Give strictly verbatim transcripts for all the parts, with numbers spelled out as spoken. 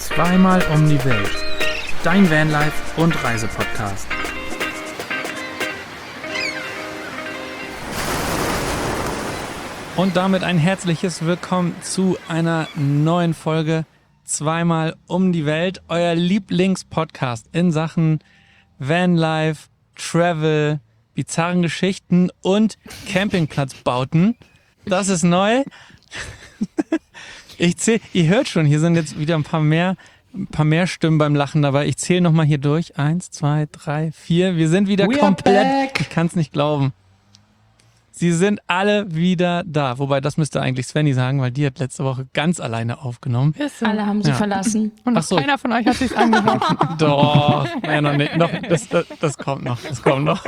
Zweimal um die Welt. Dein Vanlife- und Reisepodcast. Und damit ein herzliches Willkommen zu einer neuen Folge Zweimal um die Welt. Euer Lieblingspodcast in Sachen Vanlife, Travel, bizarren Geschichten und Campingplatzbauten. Das ist neu. Ich zähle, ihr hört schon, hier sind jetzt wieder ein paar mehr, ein paar mehr Stimmen beim Lachen dabei. Ich zähle nochmal hier durch. Eins, zwei, drei, vier. Wir sind wieder We komplett. Ich kann es nicht glauben. Sie sind alle wieder da. Wobei, das müsste eigentlich Svenny sagen, weil die hat letzte Woche ganz alleine aufgenommen. So. Alle haben sie Ja. verlassen. Und noch Ach so. keiner von euch hat sich's angehört. Doch, naja, noch nicht. Noch, das, das, das kommt noch. Das kommt noch.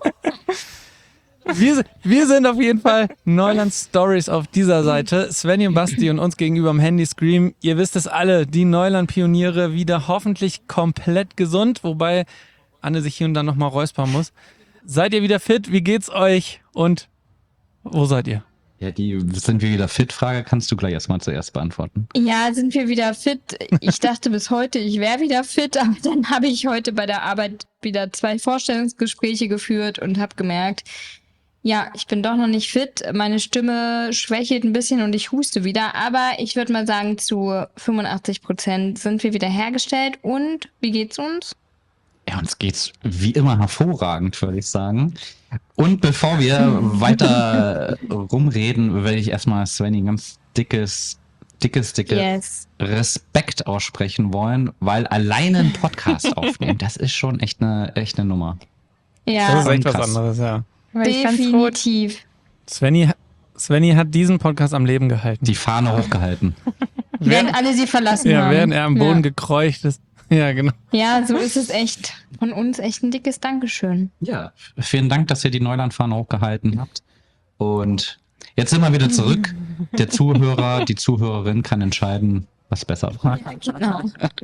Wir, wir sind auf jeden Fall Neuland Stories auf dieser Seite. Svenny und Basti und uns gegenüber am Handy Scream. Ihr wisst es alle, die Neuland-Pioniere wieder hoffentlich komplett gesund, wobei Anne sich hier und da nochmal räuspern muss. Seid ihr wieder fit? Wie geht's euch? Und wo seid ihr? Ja, die sind wir wieder fit? Frage kannst du gleich erstmal zuerst beantworten. Ja, sind wir wieder fit? Ich dachte bis heute, ich wäre wieder fit, aber dann habe ich heute bei der Arbeit wieder zwei Vorstellungsgespräche geführt und habe gemerkt, ja, ich bin doch noch nicht fit. Meine Stimme schwächelt ein bisschen und ich huste wieder. Aber ich würde mal sagen, zu fünfundachtzig Prozent sind wir wieder hergestellt. Und wie geht's uns? Ja, uns geht's wie immer hervorragend, würde ich sagen. Und bevor wir weiter rumreden, werde ich erstmal Svenny ein ganz dickes, dickes, dicke Yes. Respekt aussprechen wollen, weil alleine einen Podcast aufnehmen, das ist schon echt eine, echt eine Nummer. Das Ja, ist echt was krass. anderes, ja. Weil ich ganz rot. definitiv. Svenny, Svenny hat diesen Podcast am Leben gehalten. Die Fahne hochgehalten. Während alle sie verlassen Ja, haben. während er am Boden ja. gekreucht ist. Ja, genau. Ja, so ist es echt. Von uns echt ein dickes Dankeschön. Ja, vielen Dank, dass ihr die Neulandfahne hochgehalten habt. Und jetzt sind wir wieder zurück. Der Zuhörer, die Zuhörerin kann entscheiden, was besser war. Genau.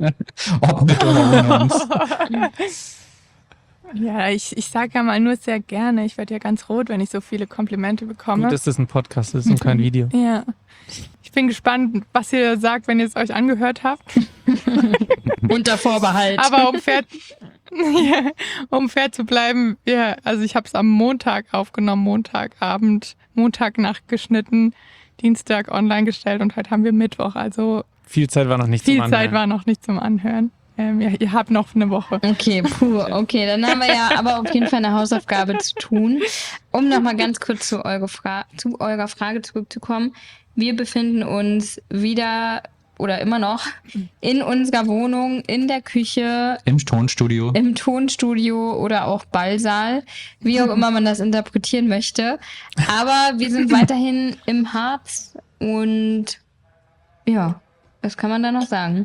Ob mit oder ohne uns. Ja, ich, ich sage ja mal nur sehr gerne. Ich werde ja ganz rot, wenn ich so viele Komplimente bekomme. Gut, dass das ein Podcast ist und kein Video. Ja. Ich bin gespannt, was ihr sagt, wenn ihr es euch angehört habt. Unter Vorbehalt. Aber um fair, ja, um fair zu bleiben, ja, also ich habe es am Montag aufgenommen, Montagabend, Montagnacht geschnitten, Dienstag online gestellt und heute haben wir Mittwoch. Also Viel Zeit war noch nicht viel zum Zeit Anhören. war noch nicht zum Anhören. Ähm, ja, ihr habt noch eine Woche. Okay, puh, okay, dann haben wir ja aber auf jeden Fall eine Hausaufgabe zu tun. Um nochmal ganz kurz zu eurer, Fra- zu eurer Frage zurückzukommen. Wir befinden uns wieder oder immer noch in unserer Wohnung, in der Küche, Im Tonstudio. im Tonstudio oder auch Ballsaal, wie auch immer man das interpretieren möchte. Aber wir sind weiterhin im Harz und ja, was kann man da noch sagen?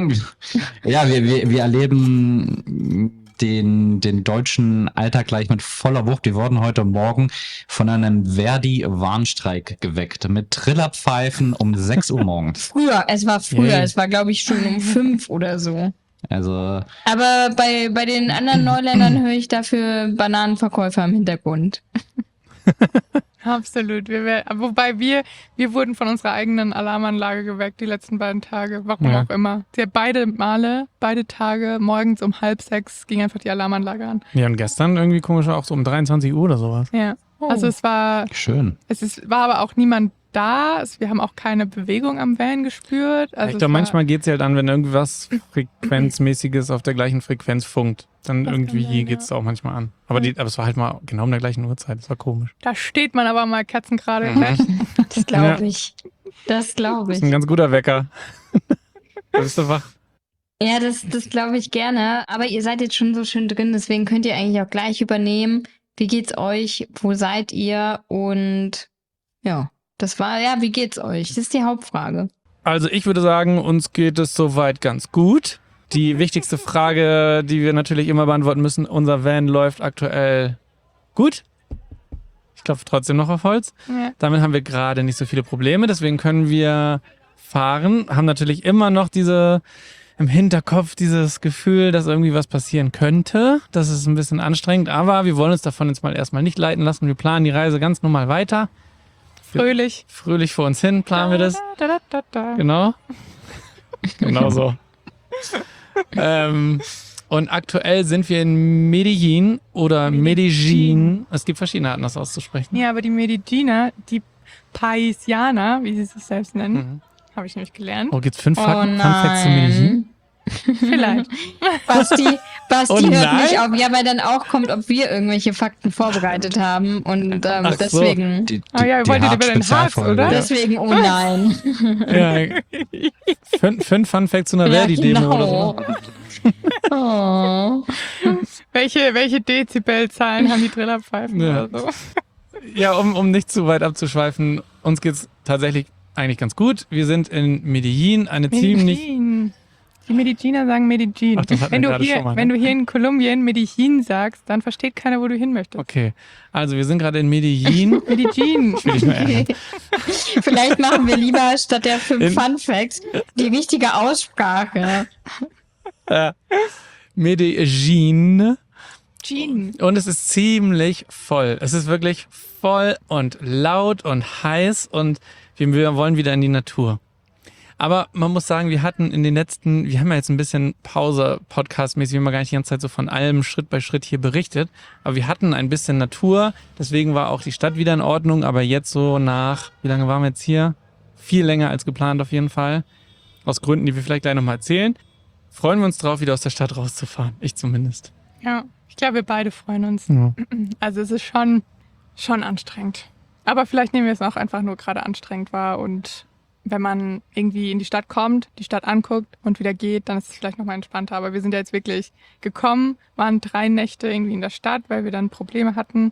Ja, wir, wir, wir erleben den, den deutschen Alltag gleich mit voller Wucht. Wir wurden heute Morgen von einem Verdi-Warnstreik geweckt mit Trillerpfeifen um sechs Uhr morgens. Früher, es war früher, Yay. es war glaube ich schon um fünf oder so. Also Aber bei, bei den anderen Neuländern höre ich dafür Bananenverkäufer im Hintergrund. Absolut. Wir wär, wobei wir, wir wurden von unserer eigenen Alarmanlage geweckt die letzten beiden Tage. Warum Ja. auch immer. Der beide Male, beide Tage, morgens um halb sechs ging einfach die Alarmanlage an. Ja, und gestern irgendwie komisch auch so um dreiundzwanzig Uhr oder sowas. Ja. Also es war, schön. es ist, war aber auch niemand da. Es, wir haben auch keine Bewegung am Van gespürt. Also ich es glaube, war- manchmal geht es halt an, wenn irgendwas Frequenzmäßiges auf der gleichen Frequenz funkt. Dann Das kann irgendwie sein, ja. geht es auch manchmal an. Aber, die, aber es war halt mal genau um der gleichen Uhrzeit. Das war komisch. Da steht man aber mal kerzengerade. Mhm. Das glaube Ja. ich. Das glaube Das ich. ist ein ganz guter Wecker. Da bist du wach. Ja, das, das glaube ich gerne. Aber ihr seid jetzt schon so schön drin, deswegen könnt ihr eigentlich auch gleich übernehmen. Wie geht's euch? Wo seid ihr? Und ja, das war, ja, wie geht's euch? Das ist die Hauptfrage. Also ich würde sagen, uns geht es soweit ganz gut. Die wichtigste Frage, die wir natürlich immer beantworten müssen, unser Van läuft aktuell gut. Ich klopfe trotzdem noch auf Holz. Ja. Damit haben wir gerade nicht so viele Probleme, deswegen können wir fahren. Haben natürlich immer noch diese im Hinterkopf dieses Gefühl, dass irgendwie was passieren könnte. Das ist ein bisschen anstrengend, aber wir wollen uns davon jetzt mal erstmal nicht leiten lassen. Wir planen die Reise ganz normal weiter. Fröhlich. Fröhlich vor uns hin planen wir das. Da, da, da, da, da. Genau. Genau so. ähm, und aktuell sind wir in Medellin oder Medellin. Es gibt verschiedene Arten, das auszusprechen. Ja, aber die Medelliner, die Paisianer, wie sie sich selbst nennen, Mhm. habe ich nämlich gelernt. Oh, gibt's fünf Oh Fun Fun Facts zu Medellin? nein. Vielleicht. Basti, Basti Oh hört nein. nicht auf. Ja, weil dann auch kommt, ob wir irgendwelche Fakten vorbereitet haben. Und ähm, Ach so. deswegen, Die, die, Oh ja, ihr die wolltet über den Harz, Harz-Spezialfolge. oder? deswegen, oh nein. Ja, fünf, fünf Fun Facts zu einer Ja, Verdi-Demo oder so. Oh. Welche, welche Dezibelzahlen haben die Trillerpfeifen Ja. oder so? Ja, um, um nicht zu weit abzuschweifen, uns geht's tatsächlich eigentlich ganz gut. Wir sind in Medellin, eine ziemlich... Medellin. Die Medelliner sagen Medellin. Ach, das hatten wenn, wir du gerade hier, schon mal, ne? wenn du hier in Kolumbien Medellin sagst, dann versteht keiner, wo du hin möchtest. Okay, also wir sind gerade in Medellin. Medellin. Ich will dich nur ärgern. Vielleicht machen wir lieber statt der fünf In- Fun Facts die richtige Aussprache. Äh, Medellin. Jean. Und es ist ziemlich voll. Es ist wirklich voll und laut und heiß und wir, wir wollen wieder in die Natur. Aber man muss sagen, wir hatten in den letzten, wir haben ja jetzt ein bisschen Pause, podcastmäßig, wir haben ja gar nicht die ganze Zeit so von allem Schritt bei Schritt hier berichtet. Aber wir hatten ein bisschen Natur, deswegen war auch die Stadt wieder in Ordnung. Aber jetzt so nach, wie lange waren wir jetzt hier? Viel länger als geplant auf jeden Fall. Aus Gründen, die wir vielleicht gleich nochmal erzählen. Freuen wir uns drauf, wieder aus der Stadt rauszufahren. Ich zumindest. Ja, ich glaube, wir beide freuen uns. Ja. Also es ist schon, schon anstrengend. Aber vielleicht nehmen wir es auch einfach nur gerade anstrengend wahr und wenn man irgendwie in die Stadt kommt, die Stadt anguckt und wieder geht, dann ist es vielleicht nochmal entspannter. Aber wir sind ja jetzt wirklich gekommen, waren drei Nächte irgendwie in der Stadt, weil wir dann Probleme hatten.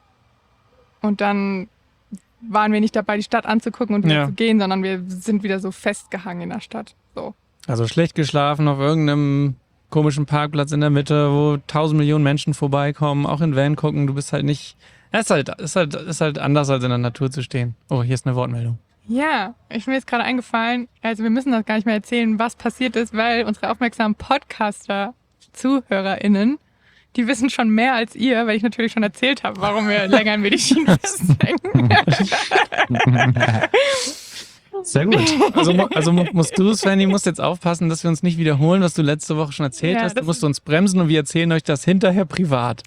Und dann waren wir nicht dabei, die Stadt anzugucken und wieder Ja. zu gehen, sondern wir sind wieder so festgehangen in der Stadt. So. Also schlecht geschlafen auf irgendeinem komischen Parkplatz in der Mitte, wo tausend Millionen Menschen vorbeikommen, auch in Van gucken. Du bist halt nicht... Es ist halt, ist halt, ist halt anders, als in der Natur zu stehen. Oh, hier ist eine Wortmeldung. Ja, ich mir ist gerade eingefallen, also wir müssen das gar nicht mehr erzählen, was passiert ist, weil unsere aufmerksamen Podcaster, ZuhörerInnen, die wissen schon mehr als ihr, weil ich natürlich schon erzählt habe, warum wir länger in Medellin festhängen. Sehr gut. Also, mu- also mu- musst du, Svenny, musst jetzt aufpassen, dass wir uns nicht wiederholen, was du letzte Woche schon erzählt Ja, hast. Du das musst uns bremsen und wir erzählen euch das hinterher privat.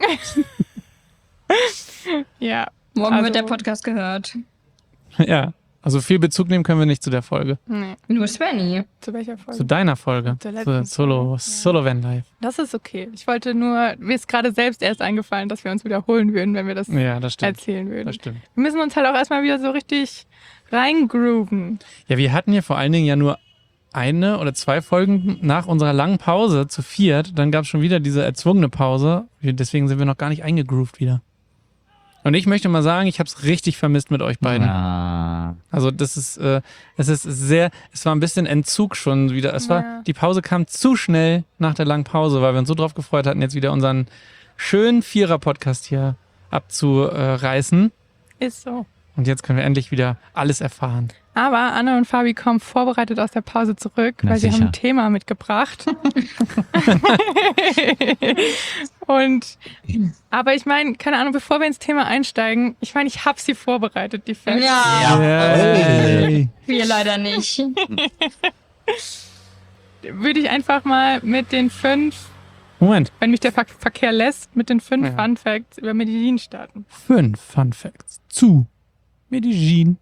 Ja, Morgen Also- wird der Podcast gehört. Ja, also viel Bezug nehmen können wir nicht zu der Folge. nee. Nur Svenny. Zu welcher Folge? Zu deiner Folge. Zur Zu letzten Solo, Folge, ja. Solo Van Life. Das ist okay. Ich wollte nur, mir ist gerade selbst erst eingefallen, dass wir uns wiederholen würden, wenn wir das Ja, das stimmt. erzählen würden. Das stimmt. Wir müssen uns halt auch erstmal wieder so richtig reingrooven. Ja, wir hatten hier vor allen Dingen ja nur eine oder zwei Folgen nach unserer langen Pause zu viert. Dann gab es schon wieder diese erzwungene Pause. Wir- Deswegen sind wir noch gar nicht eingegroovt wieder. Und ich möchte mal sagen, ich habe es richtig vermisst mit euch beiden. Ja. Also das ist, äh, es ist sehr, es war ein bisschen Entzug schon wieder. Es Ja. war, die Pause kam zu schnell nach der langen Pause, weil wir uns so drauf gefreut hatten, jetzt wieder unseren schönen Vierer-Podcast hier abzureißen. Ist so. Und jetzt können wir endlich wieder alles erfahren. Aber Anne und Fabi kommen vorbereitet aus der Pause zurück, Na weil sie sicher. haben ein Thema mitgebracht. Und aber ich meine, keine Ahnung, bevor wir ins Thema einsteigen, ich meine, ich habe sie vorbereitet, die Facts. Ja, Yay. wir leider nicht. Würde ich einfach mal mit den fünf, Moment, wenn mich der Ver Verkehr lässt, mit den fünf Ja. Fun Facts über Medellin starten. fünf Fun Facts zu Medellin.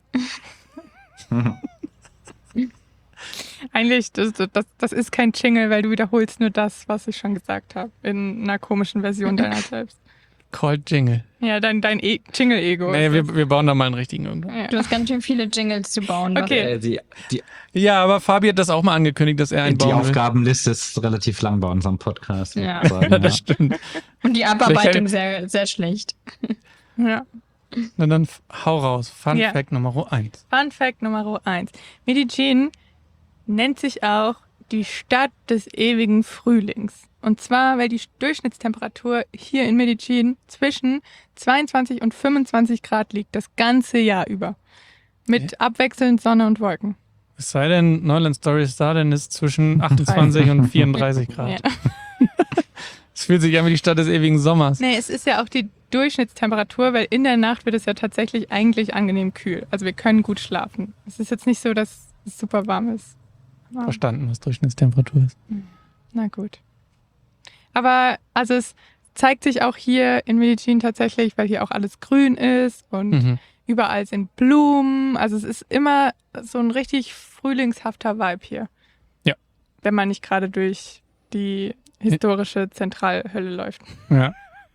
Eigentlich, das, das, das ist kein Jingle, weil du wiederholst nur das, was ich schon gesagt habe, in einer komischen Version deiner selbst. Called Jingle. Ja, dein, dein e Jingle-Ego. Nee, ist wir, das. wir bauen da mal einen richtigen irgendwann. Ja. Du hast ganz schön viele Jingles zu bauen. Okay. Äh, die, die, Ja, aber Fabi hat das auch mal angekündigt, dass er einen die bauen will. Aufgabenliste ist relativ lang bei unserem Podcast. muss Ja. ich sagen, Ja, das stimmt. Und die Abarbeitung Vielleicht- sehr, sehr schlecht. Ja. Na dann f- hau raus. Fun Ja. Fact Nummer eins. Fun Fact Nummer eins. Medellin nennt sich auch die Stadt des ewigen Frühlings. Und zwar, weil die Durchschnittstemperatur hier in Medellin zwischen zweiundzwanzig und fünfundzwanzig Grad liegt, das ganze Jahr über. Mit abwechselnd Sonne und Wolken. Es sei denn, Neuland Story ist da, denn ist zwischen achtundzwanzig und vierunddreißig Grad. Ja. Es fühlt sich an wie die Stadt des ewigen Sommers. Nee, es ist ja auch die Durchschnittstemperatur, weil in der Nacht wird es ja tatsächlich eigentlich angenehm kühl. Also wir können gut schlafen. Es ist jetzt nicht so, dass es super warm ist. Aber- Verstanden, was Durchschnittstemperatur ist. Na gut. Aber also es zeigt sich auch hier in Medellin tatsächlich, weil hier auch alles grün ist und Mhm. überall sind Blumen. Also es ist immer so ein richtig frühlingshafter Vibe hier. Ja. Wenn man nicht gerade durch die historische Zentralhölle läuft. Ja.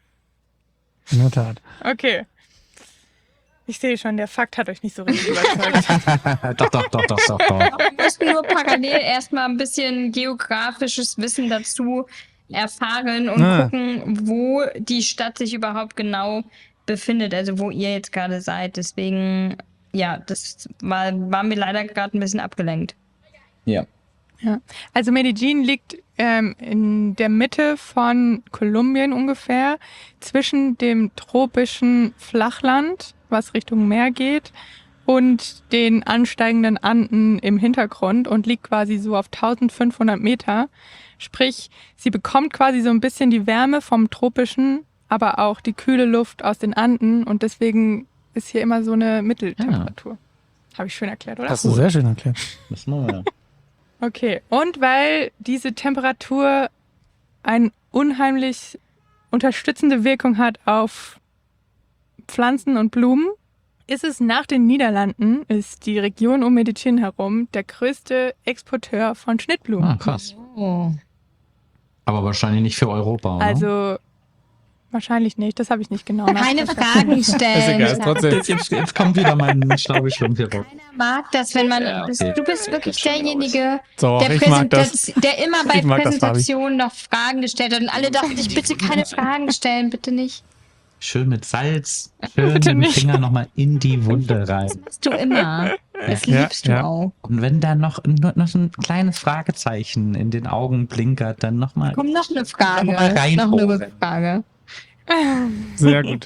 In der Tat. Okay. Ich sehe schon, der Fakt hat euch nicht so richtig überzeugt. doch, doch, doch, doch, doch, doch. Wir müssen nur parallel erstmal ein bisschen geografisches Wissen dazu erfahren und Ah. gucken, wo die Stadt sich überhaupt genau befindet, also wo ihr jetzt gerade seid. Deswegen, ja, das war, war mir leider gerade ein bisschen abgelenkt. Ja. Ja. Also Medellin liegt ähm, in der Mitte von Kolumbien ungefähr, zwischen dem tropischen Flachland, was Richtung Meer geht, und den ansteigenden Anden im Hintergrund und liegt quasi so auf eintausendfünfhundert Meter. Sprich, sie bekommt quasi so ein bisschen die Wärme vom tropischen, aber auch die kühle Luft aus den Anden und deswegen ist hier immer so eine Mitteltemperatur. Habe ich schön erklärt, oder? Hast du sehr schön erklärt. Das machen wir. Okay, und weil diese Temperatur eine unheimlich unterstützende Wirkung hat auf Pflanzen und Blumen, ist es nach den Niederlanden, ist die Region um Medellin herum der größte Exporteur von Schnittblumen. Ah, krass. Oh. Aber wahrscheinlich nicht für Europa, oder? Also wahrscheinlich nicht, das habe ich nicht genau Keine nachgeguckt. Fragen stellen. Ist egal, ist trotzdem. Jetzt, jetzt, jetzt kommt wieder mein Schlaubeschlumpf hier raus. Keiner mag das, wenn man. Ja, bist, okay. du bist wirklich derjenige, So, der, ich mag das. Präsentation- der immer bei Ich mag das, Fabi. Präsentationen noch Fragen gestellt hat. Und alle dachten sich, bitte keine Fragen stellen, bitte nicht. Schön mit Salz, schön Bitte mit dem nicht. Finger nochmal in die Wunde rein. Das machst du immer. Das Ja, liebst du ja. auch. Und wenn da noch, nur noch so ein kleines Fragezeichen in den Augen blinkert, dann nochmal. Komm, noch eine Frage. Noch mal rein noch eine oben. Frage. Sehr gut.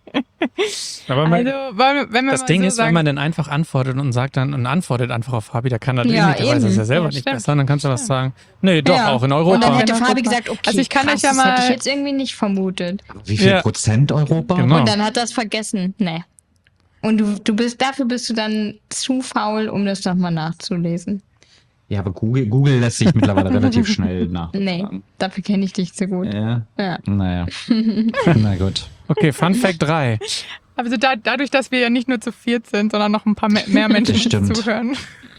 Aber man, Also, wollen, wenn wir das mal Ding so ist, sagen, wenn man dann einfach antwortet und sagt dann und antwortet einfach auf Fabi, da kann er Ja, nicht, der weiß eben. es ja selber Ja, nicht stimmt. besser. Und dann kannst du was sagen. Nee, doch, Ja. auch in Und dann Europa. hätte in Fabi Europa. gesagt, okay, Also ich kann krass, euch ja das hätte ich mal- jetzt irgendwie nicht vermutet. Wie viel Ja. Prozent Europa? Genau. Und dann hat das vergessen. Nee. Und du, du bist, dafür bist du dann zu faul, um das nochmal nachzulesen. Ja, aber Google, Google lässt sich mittlerweile relativ schnell nach. Nee, dafür kenne ich dich zu gut. Ja, Ja. naja. Na gut. Okay, Fun Fact drei. also da, dadurch, dass wir ja nicht nur zu viert sind, sondern noch ein paar mehr, mehr Menschen Das stimmt. zuhören.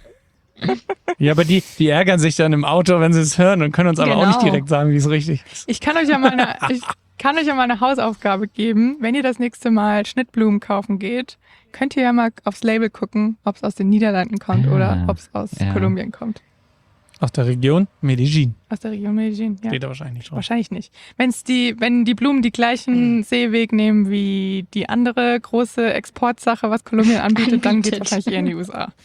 Ja, aber die, die ärgern sich dann im Auto, wenn sie es hören und können uns aber auch nicht Genau. direkt sagen, wie es richtig ist. Ich kann euch ja mal eine, ich kann euch ja mal eine Hausaufgabe geben. Wenn ihr das nächste Mal Schnittblumen kaufen geht, könnt ihr ja mal aufs Label gucken, ob es aus den Niederlanden kommt Ah, oder ob es aus ja. Kolumbien kommt. Aus der Region Medellin. Aus der Region Medellin, ja. Steht da wahrscheinlich nicht drauf. Wahrscheinlich nicht. Wenn's die, wenn die Blumen die gleichen Seeweg nehmen wie die andere große Exportsache, was Kolumbien anbietet, dann geht's Anbietet. wahrscheinlich eher in die U S A.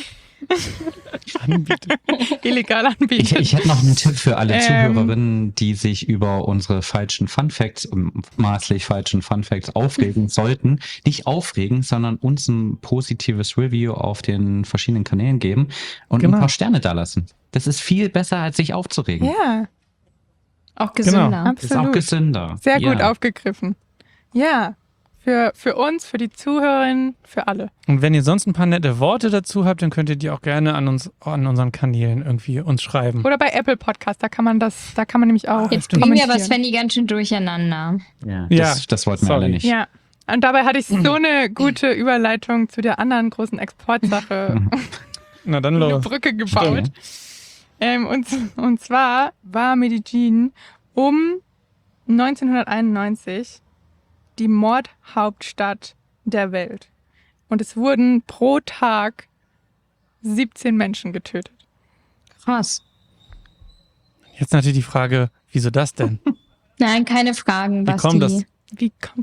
Anbietet. Illegal Ich, anbietet. ich hätte noch einen Tipp für alle Ähm. Zuhörerinnen, die sich über unsere falschen Fun Facts, maßlich falschen Fun Facts aufregen sollten. Nicht aufregen, sondern uns ein positives Review auf den verschiedenen Kanälen geben und Genau. ein paar Sterne da lassen. Das ist viel besser, als sich aufzuregen. Ja, Auch gesünder. Genau. Das ist auch absolut. gesünder. Sehr gut ja. aufgegriffen. Ja, für, für uns, für die Zuhörerinnen, für alle. Und wenn ihr sonst ein paar nette Worte dazu habt, dann könnt ihr die auch gerne an uns, an unseren Kanälen irgendwie uns schreiben. Oder bei Apple Podcast, da kann man das, da kann man nämlich auch Jetzt stimmt. bringen wir aber kommentieren. Svenny ganz schön durcheinander. Ja, Ja, das, das wollten wir sorry. alle nicht. Ja. Und dabei hatte ich so eine gute Überleitung zu der anderen großen Exportsache, Na dann eine los. Brücke gebaut. Stimmt. Ähm, und, und zwar war Medellin um neunzehnhunderteinundneunzig die Mordhauptstadt der Welt. Und es wurden pro Tag siebzehn Menschen getötet. Krass. Jetzt natürlich die Frage, wieso das denn? Nein, keine Fragen, Wie Basti. kommt das? Wie kommt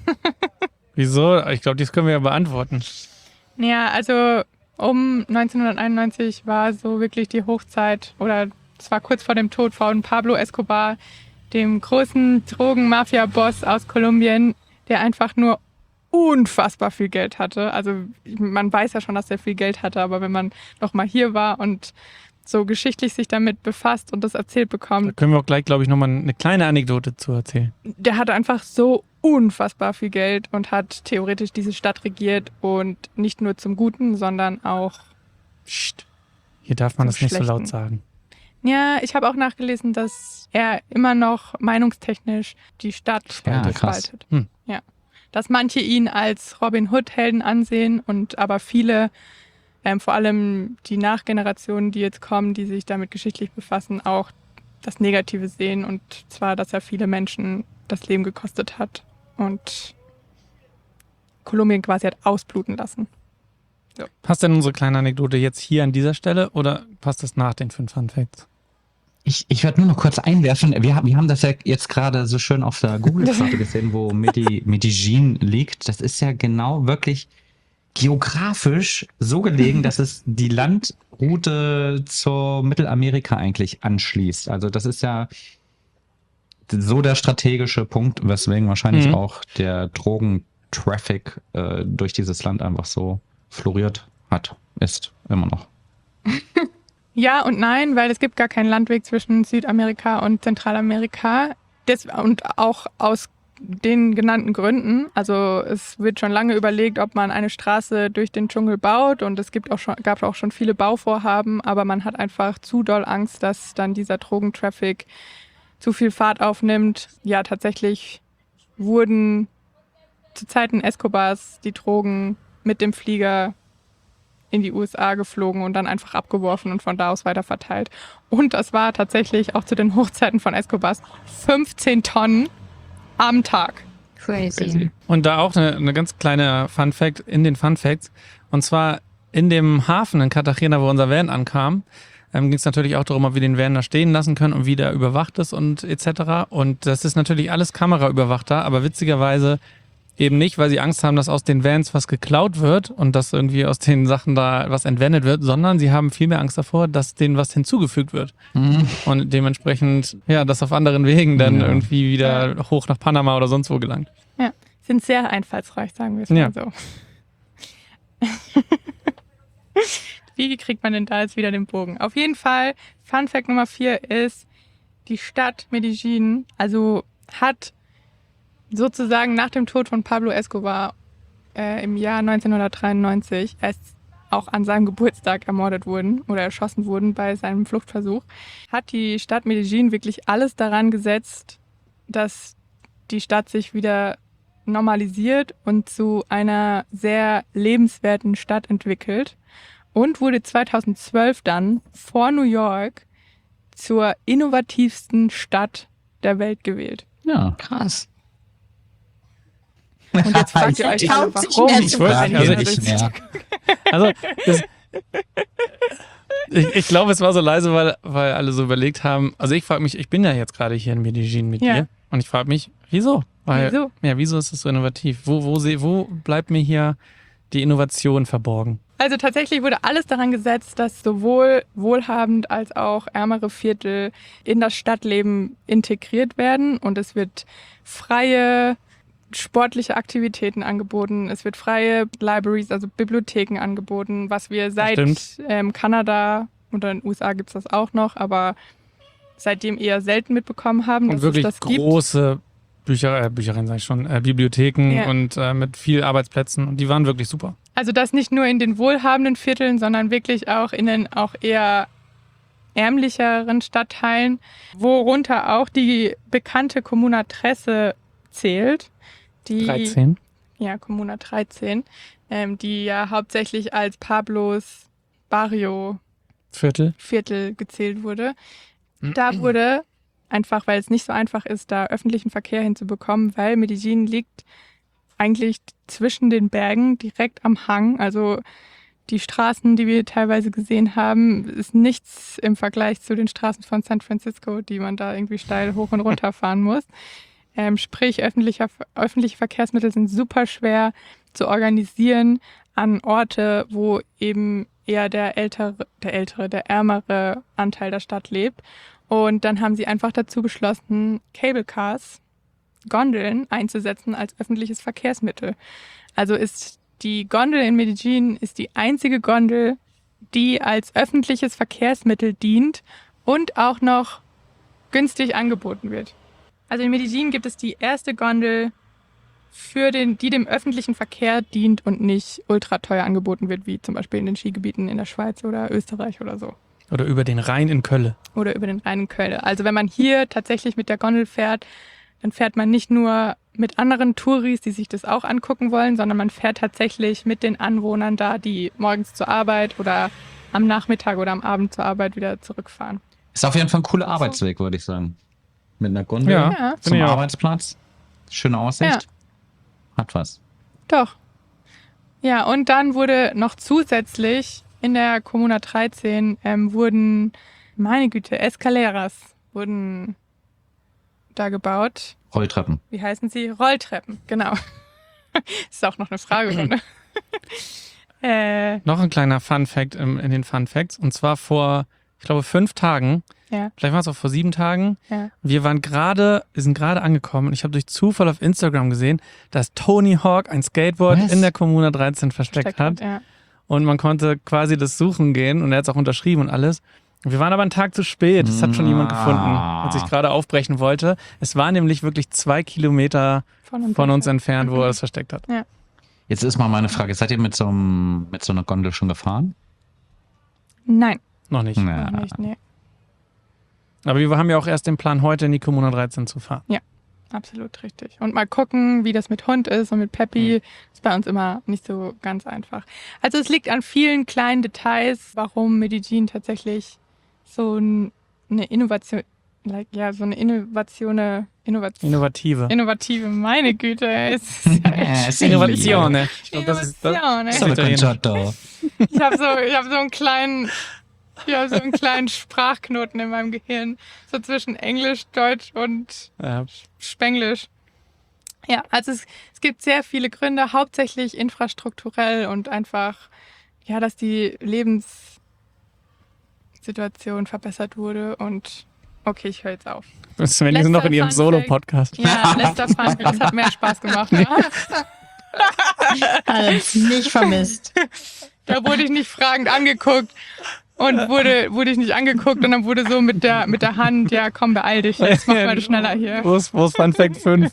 Wieso? Ich glaube, das können wir ja beantworten. Ja, also um neunzehnhunderteinundneunzig war so wirklich die Hochzeit, oder es war kurz vor dem Tod von Pablo Escobar, dem großen Drogen-Mafia-Boss aus Kolumbien, der einfach nur unfassbar viel Geld hatte. Also man weiß ja schon, dass er viel Geld hatte, aber wenn man noch mal hier war und so geschichtlich sich damit befasst und das erzählt Da bekommt, können wir auch gleich, glaube ich, nochmal eine kleine Anekdote zu erzählen. der hatte einfach so unfassbar viel Geld und hat theoretisch diese Stadt regiert und nicht nur zum Guten, sondern auch, Psst. Hier darf man Zum das nicht so laut Schlechten. sagen. Ja, ich habe auch nachgelesen, dass er immer noch meinungstechnisch die Stadt Ja, spaltet. krass. spaltet. Hm. Ja. Dass manche ihn als Robin Hood-Helden ansehen und aber viele, ähm, vor allem die Nachgenerationen, die jetzt kommen, die sich damit geschichtlich befassen, auch das Negative sehen. Und zwar, dass er viele Menschen das Leben gekostet hat und Kolumbien quasi hat ausbluten lassen. Passt denn unsere kleine Anekdote jetzt hier an dieser Stelle oder passt das nach den fünf Fun Facts? Ich, ich werde nur noch kurz einwerfen, wir, haben- wir haben das ja jetzt gerade so schön auf der Google-Karte gesehen, wo Medi, Medellin liegt. Das ist ja genau wirklich geografisch so gelegen, dass es die Landroute zur Mittelamerika eigentlich anschließt. Also das ist ja so der strategische Punkt, weswegen wahrscheinlich Mhm. auch der Drogentraffic äh, durch dieses Land einfach so floriert hat, ist immer noch. Ja und nein, weil es gibt gar keinen Landweg zwischen Südamerika und Zentralamerika. Das, und auch aus den genannten Gründen. Also es wird schon lange überlegt, ob man eine Straße durch den Dschungel baut und es gibt auch schon, gab auch schon viele Bauvorhaben, aber man hat einfach zu doll Angst, dass dann dieser Drogentraffic zu viel Fahrt aufnimmt. Ja, tatsächlich wurden zu Zeiten Escobars die Drogen mit dem Flieger in die U S A geflogen und dann einfach abgeworfen und von da aus weiter verteilt. Und das war tatsächlich auch zu den Hochzeiten von Escobars fünfzehn Tonnen am Tag. Crazy. Und da auch eine, eine ganz kleine Fun Fact in den Fun Facts. Und zwar in dem Hafen in Cartagena, wo unser Van ankam, ähm, ging es natürlich auch darum, ob wir den Van da stehen lassen können und wie der überwacht ist und et cetera. Und das ist natürlich alles kameraüberwacht da, aber witzigerweise eben nicht, weil sie Angst haben, dass aus den Vans was geklaut wird und dass irgendwie aus den Sachen da was entwendet wird, sondern sie haben viel mehr Angst davor, dass denen was hinzugefügt wird. Mhm. Und dementsprechend, ja, das auf anderen Wegen dann Ja. irgendwie wieder hoch nach Panama oder sonst wo gelangt. Ja, sind sehr einfallsreich, sagen wir es Ja. mal so. Wie kriegt man denn da jetzt wieder den Bogen? Auf jeden Fall, Fun Fact Nummer vier ist, die Stadt Medellin, also hat sozusagen nach dem Tod von Pablo Escobar äh, im Jahr neunzehnhundertdreiundneunzig, als auch an seinem Geburtstag ermordet wurden oder erschossen wurden bei seinem Fluchtversuch, hat die Stadt Medellin wirklich alles daran gesetzt, dass die Stadt sich wieder normalisiert und zu einer sehr lebenswerten Stadt entwickelt und wurde zweitausendzwölf dann vor New York zur innovativsten Stadt der Welt gewählt. Ja. Krass. Und jetzt fragt ihr euch alle, Traut sich warum? mehr Ich zu wollte- fragen. also ich ich- mehr. Also, das, ich, ich glaube, es war so leise, weil, weil alle so überlegt haben. Also ich frage mich, ich bin ja jetzt gerade hier in Medellin mit Ja. dir und ich frage mich, wieso? Weil, Wieso? Ja, wieso ist es so innovativ? Wo, wo, se- wo bleibt mir hier die Innovation verborgen? Also tatsächlich wurde alles daran gesetzt, dass sowohl wohlhabend als auch ärmere Viertel in das Stadtleben integriert werden und es wird freie sportliche Aktivitäten angeboten, es wird freie Libraries, also Bibliotheken angeboten, was wir seit stimmt. ähm, Kanada oder in den U S A gibt es das auch noch, aber seitdem eher selten mitbekommen haben, Und dass wirklich es das gibt. große Bücher, äh, Büchereien, sag ich schon, äh, Bibliotheken Ja. und äh, mit viel Arbeitsplätzen und die waren wirklich super. Also das nicht nur in den wohlhabenden Vierteln, sondern wirklich auch in den auch eher ärmlicheren Stadtteilen, worunter auch die bekannte Comuna Trece zählt. Die, dreizehn. Ja, Comuna dreizehn, ähm, die ja hauptsächlich als Pablos Barrio Viertel. Viertel gezählt wurde. Da wurde, einfach weil es nicht so einfach ist, da öffentlichen Verkehr hinzubekommen, weil Medellin liegt eigentlich zwischen den Bergen, direkt am Hang. Also die Straßen, die wir teilweise gesehen haben, ist nichts im Vergleich zu den Straßen von San Francisco, die man da irgendwie steil hoch und runter fahren muss. Ähm, sprich, öffentlicher, öffentliche Verkehrsmittel sind super schwer zu organisieren an Orte, wo eben eher der ältere, der ältere, der ärmere Anteil der Stadt lebt. Und dann haben sie einfach dazu beschlossen, Cable Cars, Gondeln einzusetzen als öffentliches Verkehrsmittel. Also ist die Gondel in Medellin ist die einzige Gondel, die als öffentliches Verkehrsmittel dient und auch noch günstig angeboten wird. Also in Medellin gibt es die erste Gondel, für den, die dem öffentlichen Verkehr dient und nicht ultra teuer angeboten wird, wie zum Beispiel in den Skigebieten in der Schweiz oder Österreich oder so. Oder über den Rhein in Kölle. Oder über den Rhein in Kölle. Also wenn man hier tatsächlich mit der Gondel fährt, dann fährt man nicht nur mit anderen Touris, die sich das auch angucken wollen, sondern man fährt tatsächlich mit den Anwohnern da, die morgens zur Arbeit oder am Nachmittag oder am Abend zur Arbeit wieder zurückfahren. Ist auf jeden Fall ein cooler Arbeitsweg, würde ich sagen. Mit einer Gondel Ja, Ja. zum finde ich auch. Arbeitsplatz. Schöne Aussicht. Ja. Hat was. Doch. Ja, und dann wurde noch zusätzlich in der Kommuna dreizehn ähm, wurden, meine Güte, Escaleras wurden da gebaut. Rolltreppen. Wie heißen sie? Rolltreppen, genau. Ist auch noch eine Fragerunde. äh, Noch ein kleiner Fun-Fact in, in den Fun-Facts. Und zwar vor, ich glaube, fünf Tagen. Ja. Vielleicht war es auch vor sieben Tagen. Ja. Wir waren gerade, wir sind gerade angekommen und ich habe durch Zufall auf Instagram gesehen, dass Tony Hawk ein Skateboard Was? in der Kommuna dreizehn versteckt, Steckt hat. Ja. Und man konnte quasi das suchen gehen und er hat es auch unterschrieben und alles. Und wir waren aber einen Tag zu spät. Es hat schon jemand gefunden, als ich gerade aufbrechen wollte. Es war nämlich wirklich zwei Kilometer Von uns, von uns entfernt, wo Mhm. er es versteckt hat. Jetzt ist mal meine Frage, seid ihr mit so, einem, mit so einer Gondel schon gefahren? Nein, Noch nicht. Ja. noch nicht, nee. Aber wir haben ja auch erst den Plan, heute in die Kommuna dreizehn zu fahren. Absolut richtig. Und mal gucken, wie das mit Hund ist und mit Peppi. Ist bei uns immer nicht so ganz einfach. Also es liegt an vielen kleinen Details, warum Medellin tatsächlich so ein, eine Innovation, like, ja, so eine Innovation, Innovation, Innovative. innovative, meine Güte, es ist ja echt Sì. Innovazione. Ich glaube, das ist das. Innovazione. Sono Concerto. Ich habe so, ich hab so einen kleinen, ich habe so einen kleinen Sprachknoten in meinem Gehirn, so zwischen Englisch, Deutsch und Ja. Spenglisch. Ja, also es, es gibt sehr viele Gründe, hauptsächlich infrastrukturell und einfach, ja, dass die Lebenssituation verbessert wurde und okay, ich höre jetzt auf. Sven, die sind noch in ihrem Letzter Fun Fact. Solo-Podcast. Ja, letzter Fun, das hat mehr Spaß gemacht. Ne? Also nicht vermisst. Da wurde ich nicht fragend angeguckt und wurde, wurde ich nicht angeguckt und dann wurde so mit der, mit der Hand, ja komm, beeil dich, jetzt mach mal schneller hier. Wo ist, wo ist Fun Fact fünf?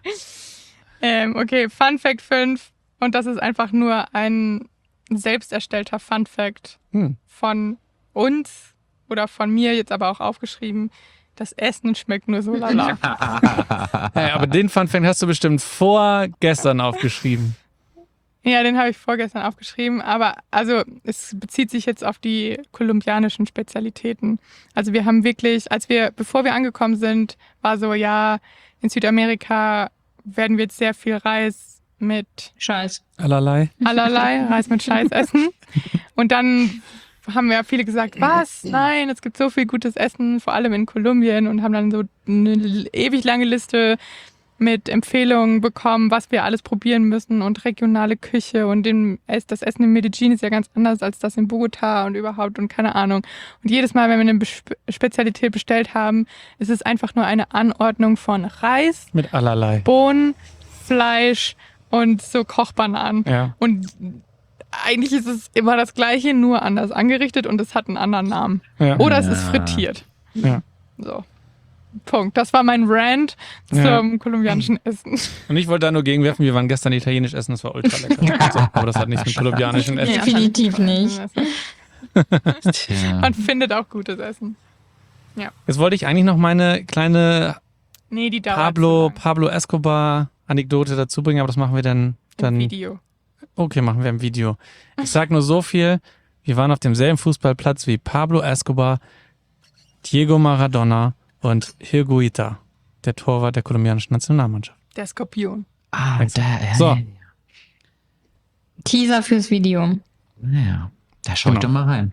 Ähm, okay, Fun Fact fünf und das ist einfach nur ein selbst erstellter Fun Fact Hm. von uns oder von mir, jetzt aber auch aufgeschrieben. Das Essen schmeckt nur so lala. Hey, aber den Fun Fact hast du bestimmt vorgestern aufgeschrieben. Ja, den habe ich vorgestern aufgeschrieben, aber also es bezieht sich jetzt auf die kolumbianischen Spezialitäten. Also wir haben wirklich, als wir, bevor wir angekommen sind, war so, ja, in Südamerika werden wir jetzt sehr viel Reis mit Scheiß. Allerlei. allerlei, Reis mit Scheiß essen. Und dann haben ja viele gesagt, was? Nein, es gibt so viel gutes Essen, vor allem in Kolumbien und haben dann so eine ewig lange Liste mit Empfehlungen bekommen, was wir alles probieren müssen und regionale Küche und den, das Essen in Medellin ist ja ganz anders als das in Bogotá und überhaupt und keine Ahnung. Und jedes Mal, wenn wir eine Be- Spezialität bestellt haben, ist es einfach nur eine Anordnung von Reis, Mit allerlei. Bohnen, Fleisch und so Kochbananen. Ja. Und eigentlich ist es immer das Gleiche, nur anders angerichtet und es hat einen anderen Namen. Ja. Oder es ist Ja. frittiert. Ja. So. Punkt. Das war mein Rant Ja. zum kolumbianischen Essen. Und ich wollte da nur gegenwerfen, wir waren gestern italienisch essen, das war ultra lecker. Also, aber das hat nichts mit kolumbianischem Essen. Ja. Definitiv nicht. Tja. Man findet auch gutes Essen. Jetzt wollte ich eigentlich noch meine kleine Nee, die dauert Pablo, zu lang. Pablo Escobar Anekdote dazu bringen, aber das machen wir dann, Im dann Video. Okay, machen wir im Video. Ich sag nur so viel, wir waren auf demselben Fußballplatz wie Pablo Escobar, Diego Maradona und Higuita, der Torwart der kolumbianischen Nationalmannschaft. Der Skorpion. Ah, da, ja, So. ja, Teaser fürs Video. ja. Da schau ich Genau. doch mal rein.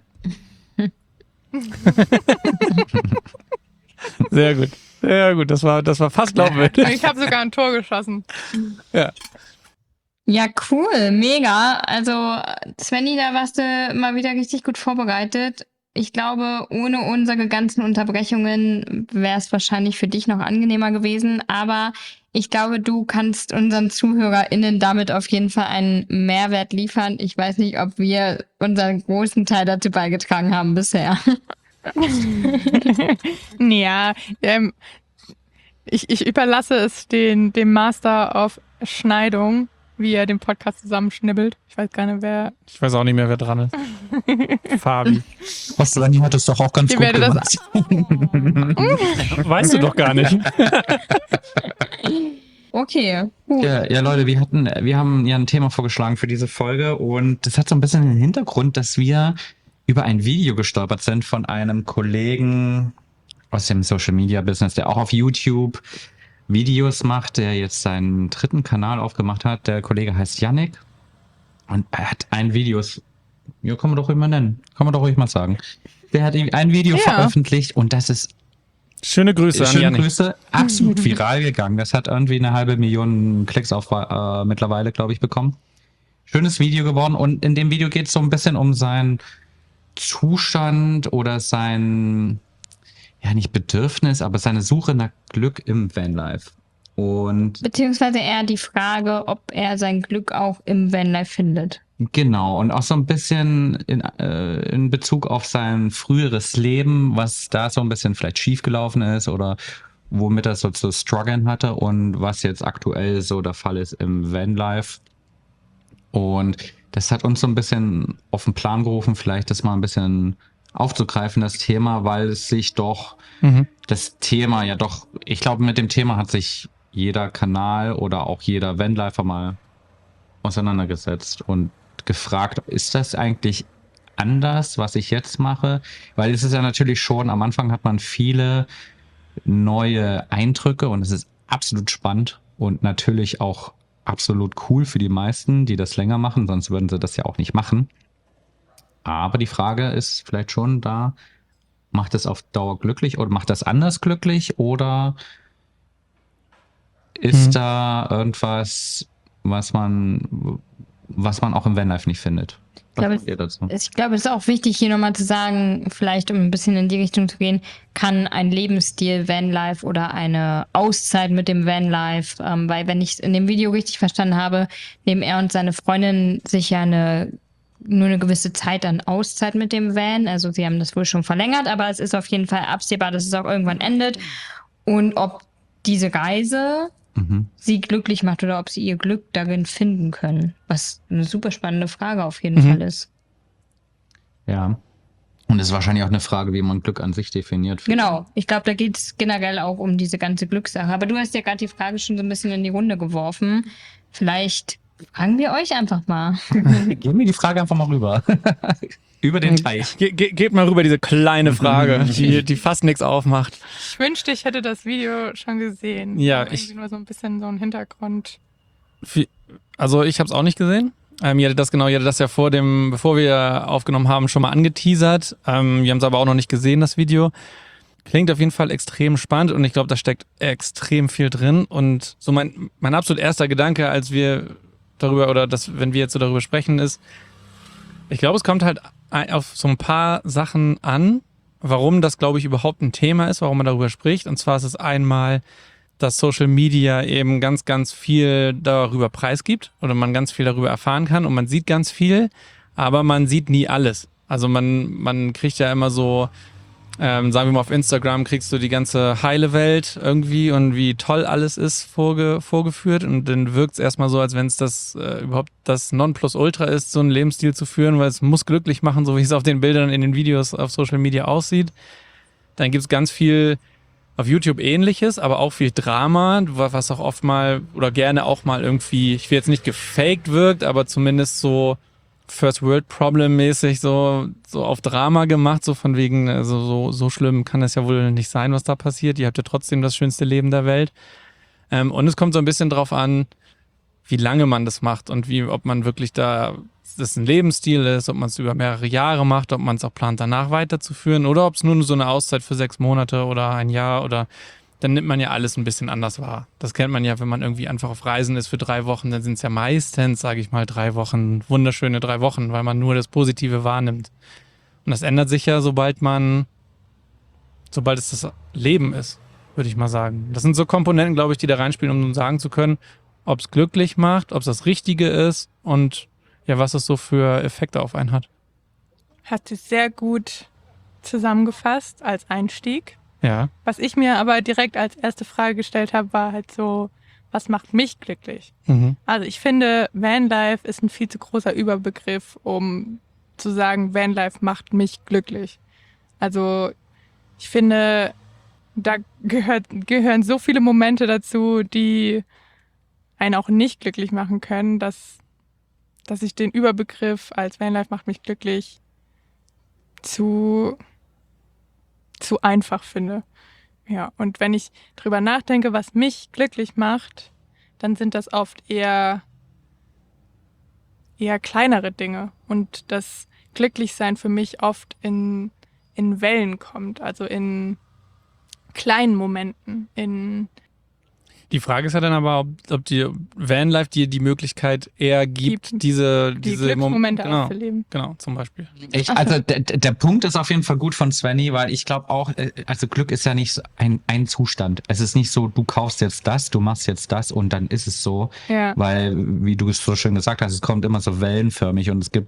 Sehr gut. Sehr gut, das war, das war fast glaubwürdig. Ich habe sogar ein Tor geschossen. Ja. Ja, cool, mega. Also, Svenny, da warst du mal wieder richtig gut vorbereitet. Ich glaube, ohne unsere ganzen Unterbrechungen wäre es wahrscheinlich für dich noch angenehmer gewesen. Aber ich glaube, du kannst unseren ZuhörerInnen damit auf jeden Fall einen Mehrwert liefern. Ich weiß nicht, ob wir unseren großen Teil dazu beigetragen haben bisher. Ja, ähm, ich, ich überlasse es den, dem Master of Schneidung, wie er den Podcast zusammenschnibbelt. Ich weiß gar nicht, wer. Ich weiß auch nicht mehr, wer dran ist. Fabi. Was, Svenny hat es doch auch ganz Ihr gut werdet gemacht. das. Weißt du doch gar nicht. Okay, gut. Ja, ja, Leute, wir hatten, wir haben ja ein Thema vorgeschlagen für diese Folge und das hat so ein bisschen den Hintergrund, dass wir über ein Video gestolpert sind von einem Kollegen aus dem Social Media Business, der auch auf YouTube Videos macht, der jetzt seinen dritten Kanal aufgemacht hat. Der Kollege heißt Yannick und er hat ein Video, ja, kann man doch ruhig mal nennen, kann man doch ruhig mal sagen. Der hat ein Video Ja. veröffentlicht und das ist Schöne Grüße an Schöne Janik. Grüße, absolut viral gegangen. Das hat irgendwie eine halbe Million Klicks auf äh, mittlerweile, glaube ich, bekommen. Schönes Video geworden und in dem Video geht es so ein bisschen um seinen Zustand oder sein, ja nicht Bedürfnis, aber seine Suche nach Glück im Vanlife. Und Beziehungsweise eher die Frage, ob er sein Glück auch im Vanlife findet. genau, und auch so ein bisschen in, äh, in Bezug auf sein früheres Leben, was da so ein bisschen vielleicht schiefgelaufen ist oder womit er so zu strugglen hatte und was jetzt aktuell so der Fall ist im Vanlife. Und das hat uns so ein bisschen auf den Plan gerufen, vielleicht das mal ein bisschen aufzugreifen, das Thema, weil es sich doch, Mhm. das Thema ja doch, ich glaube, mit dem Thema hat sich jeder Kanal oder auch jeder Vanlifer mal auseinandergesetzt und gefragt, ist das eigentlich anders, was ich jetzt mache? Weil es ist ja natürlich schon, am Anfang hat man viele neue Eindrücke und es ist absolut spannend und natürlich auch absolut cool für die meisten, die das länger machen, sonst würden sie das ja auch nicht machen. Aber die Frage ist vielleicht schon da, macht es auf Dauer glücklich oder macht das anders glücklich oder ist Mhm. da irgendwas, was man, was man auch im Vanlife nicht findet? Was glaube, sagt ihr dazu? Ich glaube, es ist auch wichtig, hier nochmal zu sagen, vielleicht um ein bisschen in die Richtung zu gehen, kann ein Lebensstil Vanlife oder eine Auszeit mit dem Vanlife, ähm, weil wenn ich es in dem Video richtig verstanden habe, nehmen er und seine Freundin sich ja eine nur eine gewisse Zeit an Auszeit mit dem Van. Also sie haben das wohl schon verlängert, aber es ist auf jeden Fall absehbar, dass es auch irgendwann endet. Und ob diese Reise Mhm. sie glücklich macht oder ob sie ihr Glück darin finden können. Was eine super spannende Frage auf jeden Mhm. Fall ist. Ja. Und es ist wahrscheinlich auch eine Frage, wie man Glück an sich definiert. Genau, ich glaube, da geht es generell auch um diese ganze Glückssache. Aber du hast ja gerade die Frage schon so ein bisschen in die Runde geworfen. Vielleicht fragen wir euch einfach mal. Geben wir die Frage einfach mal rüber. Über den Teich. Ge ge geht mal rüber diese kleine Frage, die, die fast nichts aufmacht. Ich wünschte, ich hätte das Video schon gesehen. Ja, Aber ich- irgendwie nur so ein bisschen so ein Hintergrund. Wie- Also ich habe es auch nicht gesehen. Ähm, ihr hattet das genau, ihr hattet das ja vor dem, bevor wir aufgenommen haben, schon mal angeteasert. Ähm, wir haben es aber auch noch nicht gesehen, das Video. Klingt auf jeden Fall extrem spannend und ich glaube, da steckt extrem viel drin. Und so mein, mein absolut erster Gedanke, als wir darüber, oder das, wenn wir jetzt so darüber sprechen, ist, ich glaube, es kommt halt ein- auf so ein paar Sachen an, warum das, glaube ich, überhaupt ein Thema ist, warum man darüber spricht. Und zwar ist es einmal, dass Social Media eben ganz, ganz viel darüber preisgibt oder man ganz viel darüber erfahren kann und man sieht ganz viel, aber man sieht nie alles. Also man, man kriegt ja immer so, ähm, sagen wir mal auf Instagram, kriegst du die ganze heile Welt irgendwie und wie toll alles ist vorge vorgeführt und dann wirkt es erstmal so, als wenn es das äh, überhaupt das Nonplusultra ist, so einen Lebensstil zu führen, weil es muss glücklich machen, so wie es auf den Bildern in den Videos auf Social Media aussieht. Dann gibt es ganz viel auf YouTube Ähnliches, aber auch viel Drama, was auch oft mal oder gerne auch mal irgendwie, ich will jetzt nicht gefaked wirkt, aber zumindest so First World Problem mäßig so, so auf Drama gemacht, so von wegen, also so, so schlimm kann es ja wohl nicht sein, was da passiert. Ihr habt ja trotzdem das schönste Leben der Welt. Ähm, und es kommt so ein bisschen drauf an, wie lange man das macht und wie, ob man wirklich da, das ein Lebensstil ist, ob man es über mehrere Jahre macht, ob man es auch plant, danach weiterzuführen oder ob es nur so eine Auszeit für sechs Monate oder ein Jahr oder dann nimmt man ja alles ein bisschen anders wahr. Das kennt man ja, wenn man irgendwie einfach auf Reisen ist für drei Wochen, dann sind es ja meistens, sage ich mal, drei Wochen, wunderschöne drei Wochen, weil man nur das Positive wahrnimmt. Und das ändert sich ja, sobald man, sobald es das Leben ist, würde ich mal sagen. Das sind so Komponenten, glaube ich, die da reinspielen, um sagen zu können, ob es glücklich macht, ob es das Richtige ist und ja, was es so für Effekte auf einen hat. Hast du sehr gut zusammengefasst als Einstieg. Ja. Was ich mir aber direkt als erste Frage gestellt habe, war halt so, was macht mich glücklich? Mhm. Also ich finde, Vanlife ist ein viel zu großer Überbegriff, um zu sagen, Vanlife macht mich glücklich. Also ich finde, da gehört, gehören so viele Momente dazu, die einen auch nicht glücklich machen können, dass, dass ich den Überbegriff als Vanlife macht mich glücklich zu, zu einfach finde. Ja, und wenn ich drüber nachdenke, was mich glücklich macht, dann sind das oft eher, eher kleinere Dinge. Und das Glücklichsein für mich oft in, in Wellen kommt, also in kleinen Momenten, in Die Frage ist ja dann aber, ob, ob die Vanlife dir die Möglichkeit eher gibt, Gibt diese, die diese Glücksmomente Mom- genau, auszuleben. genau, zum Beispiel. Ich, also der, der Punkt ist auf jeden Fall gut von Svenny, weil ich glaube auch, äh, also Glück ist ja nicht so ein, ein Zustand. Es ist nicht so, du kaufst jetzt das, du machst jetzt das und dann ist es so. Ja. Weil, wie du es so schön gesagt hast, es kommt immer so wellenförmig und es gibt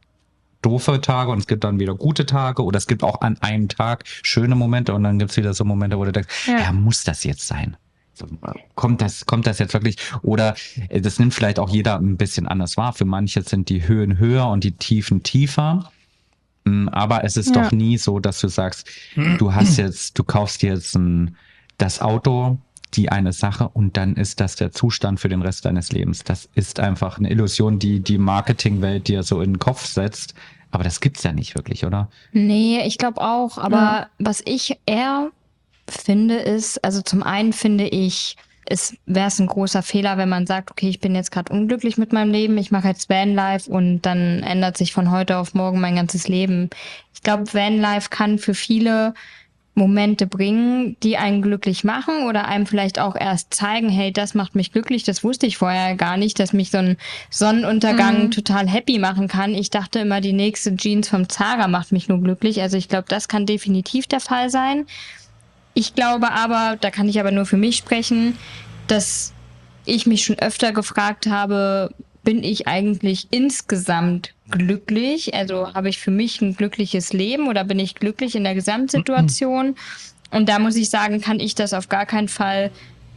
doofe Tage und es gibt dann wieder gute Tage oder es gibt auch an einem Tag schöne Momente und dann gibt es wieder so Momente, wo du denkst, Ja. ja, muss das jetzt sein? So, kommt das, kommt das jetzt wirklich? Oder äh, das nimmt vielleicht auch jeder ein bisschen anders wahr. Für manche sind die Höhen höher und die Tiefen tiefer. Mm, Aber es ist Ja. doch nie so, dass du sagst, du hast jetzt, du kaufst jetzt ein, das Auto, die eine Sache und dann ist das der Zustand für den Rest deines Lebens. Das ist einfach eine Illusion, die die Marketingwelt dir so in den Kopf setzt. Aber das gibt's ja nicht wirklich, oder? Nee, ich glaube auch. Aber Ja. was ich eher finde, ist, also zum einen finde ich, es wäre es ein großer Fehler, wenn man sagt, okay, ich bin jetzt gerade unglücklich mit meinem Leben, ich mache jetzt Vanlife und dann ändert sich von heute auf morgen mein ganzes Leben. Ich glaube, Vanlife kann für viele Momente bringen, die einen glücklich machen oder einem vielleicht auch erst zeigen, hey, das macht mich glücklich, das wusste ich vorher gar nicht, dass mich so ein Sonnenuntergang Mhm. total happy machen kann. Ich dachte immer, die nächste Jeans vom Zara macht mich nur glücklich. Also ich glaube, das kann definitiv der Fall sein. Ich glaube aber, da kann ich aber nur für mich sprechen, dass ich mich schon öfter gefragt habe, bin ich eigentlich insgesamt glücklich? Also habe ich für mich ein glückliches Leben oder bin ich glücklich in der Gesamtsituation? Und da muss ich sagen, kann ich das auf gar keinen Fall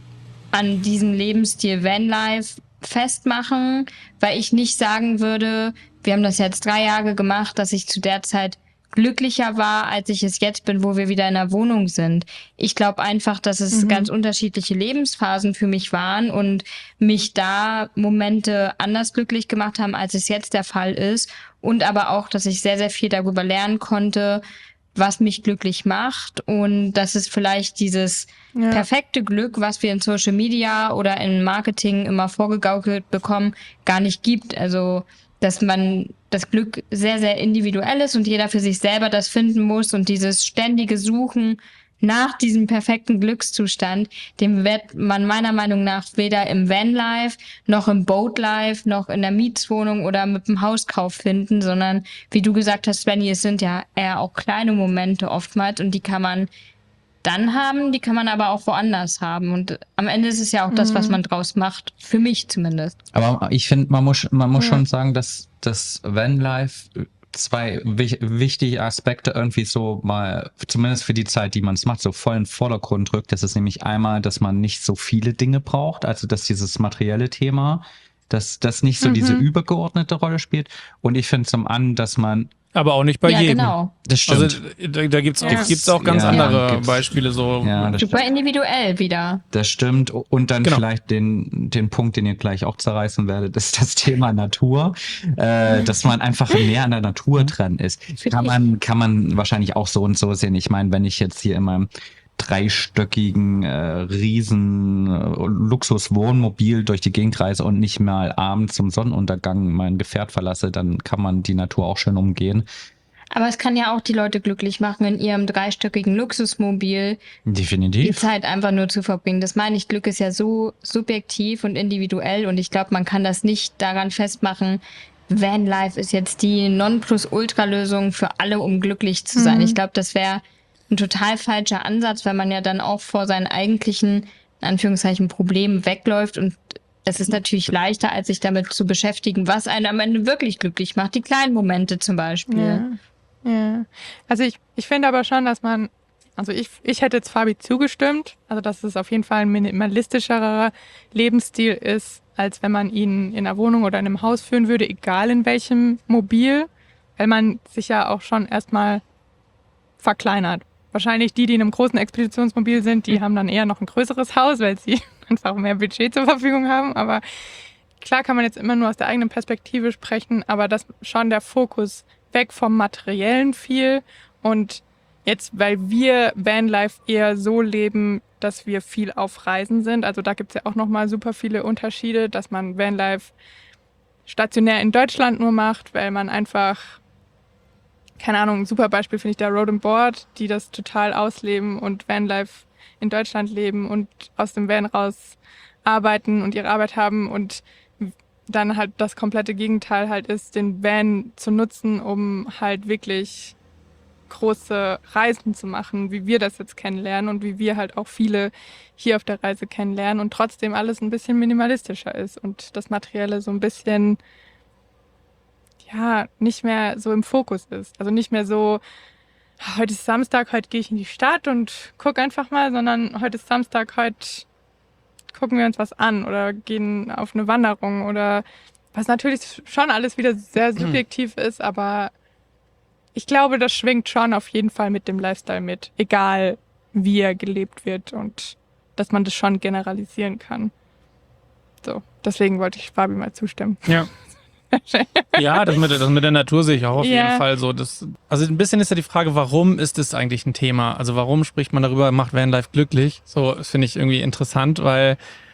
an diesem Lebensstil Vanlife festmachen, weil ich nicht sagen würde, wir haben das jetzt drei Jahre gemacht, dass ich zu der Zeit glücklicher war, als ich es jetzt bin, wo wir wieder in der Wohnung sind. Ich glaube einfach, dass es Mhm. ganz unterschiedliche Lebensphasen für mich waren und mich da Momente anders glücklich gemacht haben, als es jetzt der Fall ist. Und aber auch, dass ich sehr, sehr viel darüber lernen konnte, was mich glücklich macht und dass es vielleicht dieses Ja. perfekte Glück, was wir in Social Media oder in Marketing immer vorgegaukelt bekommen, gar nicht gibt. Also, dass man das Glück sehr, sehr individuell ist und jeder für sich selber das finden muss und dieses ständige Suchen nach diesem perfekten Glückszustand, den wird man meiner Meinung nach weder im Vanlife noch im Boatlife noch in der Mietswohnung oder mit dem Hauskauf finden, sondern wie du gesagt hast, Svenny, es sind ja eher auch kleine Momente oftmals und die kann man dann haben, die kann man aber auch woanders haben und am Ende ist es ja auch das, was man draus macht, für mich zumindest. Aber ich finde, man muss, man muss Ja. schon sagen, dass das Vanlife zwei wich- wichtige Aspekte irgendwie so mal, zumindest für die Zeit, die man es macht, so voll in den Vordergrund rückt. Das ist nämlich einmal, dass man nicht so viele Dinge braucht, also dass dieses materielle Thema, dass das nicht so Mhm. diese übergeordnete Rolle spielt. Und ich finde zum anderen, dass man, Aber auch nicht bei ja, jedem. genau. das stimmt. Also da, da gibt's, Ja. gibt's auch ganz Ja, andere gibt's. Beispiele. So. Ja, das Super stimmt. individuell wieder. Das stimmt. Und dann Genau. vielleicht den, den Punkt, den ihr gleich auch zerreißen werdet, ist das Thema Natur. Äh, dass man einfach mehr an der Natur dran ist. Für Kann dich. man, kann man wahrscheinlich auch so und so sehen. Ich meine, wenn ich jetzt hier in meinem dreistöckigen, äh, riesen äh, Luxuswohnmobil durch die Gegend reise und nicht mal abends zum Sonnenuntergang mein Gefährt verlasse, dann kann man die Natur auch schön umgehen. Aber es kann ja auch die Leute glücklich machen, in ihrem dreistöckigen Luxusmobil die Definitiv. Zeit einfach nur zu verbringen. Das meine ich, Glück ist ja so subjektiv und individuell und ich glaube, man kann das nicht daran festmachen, Vanlife ist jetzt die Nonplusultra-Lösung für alle, um glücklich zu sein. Mhm. Ich glaube, das wäre ein total falscher Ansatz, weil man ja dann auch vor seinen eigentlichen, in Anführungszeichen, Problemen wegläuft und es ist natürlich leichter, als sich damit zu beschäftigen, was einen am Ende wirklich glücklich macht. Die kleinen Momente zum Beispiel. Ja. Ja. Also ich, ich finde aber schon, dass man Also ich, ich hätte jetzt Fabi zugestimmt, also dass es auf jeden Fall ein minimalistischerer Lebensstil ist, als wenn man ihn in einer Wohnung oder in einem Haus führen würde, egal in welchem Mobil, weil man sich ja auch schon erstmal verkleinert. Wahrscheinlich die, die in einem großen Expeditionsmobil sind, die haben dann eher noch ein größeres Haus, weil sie einfach mehr Budget zur Verfügung haben. Aber klar kann man jetzt immer nur aus der eigenen Perspektive sprechen, aber das schon der Fokus weg vom Materiellen viel und jetzt, weil wir Vanlife eher so leben, dass wir viel auf Reisen sind. Also da gibt es ja auch nochmal super viele Unterschiede, dass man Vanlife stationär in Deutschland nur macht, weil man einfach, keine Ahnung, ein super Beispiel finde ich da Road and Board, die das total ausleben und Vanlife in Deutschland leben und aus dem Van raus arbeiten und ihre Arbeit haben und dann halt das komplette Gegenteil halt ist, den Van zu nutzen, um halt wirklich große Reisen zu machen, wie wir das jetzt kennenlernen und wie wir halt auch viele hier auf der Reise kennenlernen und trotzdem alles ein bisschen minimalistischer ist und das Materielle so ein bisschen, ja, nicht mehr so im Fokus ist. Also nicht mehr so, heute ist Samstag, heute gehe ich in die Stadt und gucke einfach mal, sondern heute ist Samstag, heute gucken wir uns was an oder gehen auf eine Wanderung oder was natürlich schon alles wieder sehr subjektiv ist, aber ich glaube, das schwingt schon auf jeden Fall mit dem Lifestyle mit, egal wie er gelebt wird und dass man das schon generalisieren kann. So, deswegen wollte ich Fabi mal zustimmen. Ja. Ja, das mit, das mit der Natur sehe ich auch auf Ja. jeden Fall so. Das, also ein bisschen ist ja die Frage, warum ist es eigentlich ein Thema? Also warum spricht man darüber, macht Vanlife glücklich? So, das finde ich irgendwie interessant, weil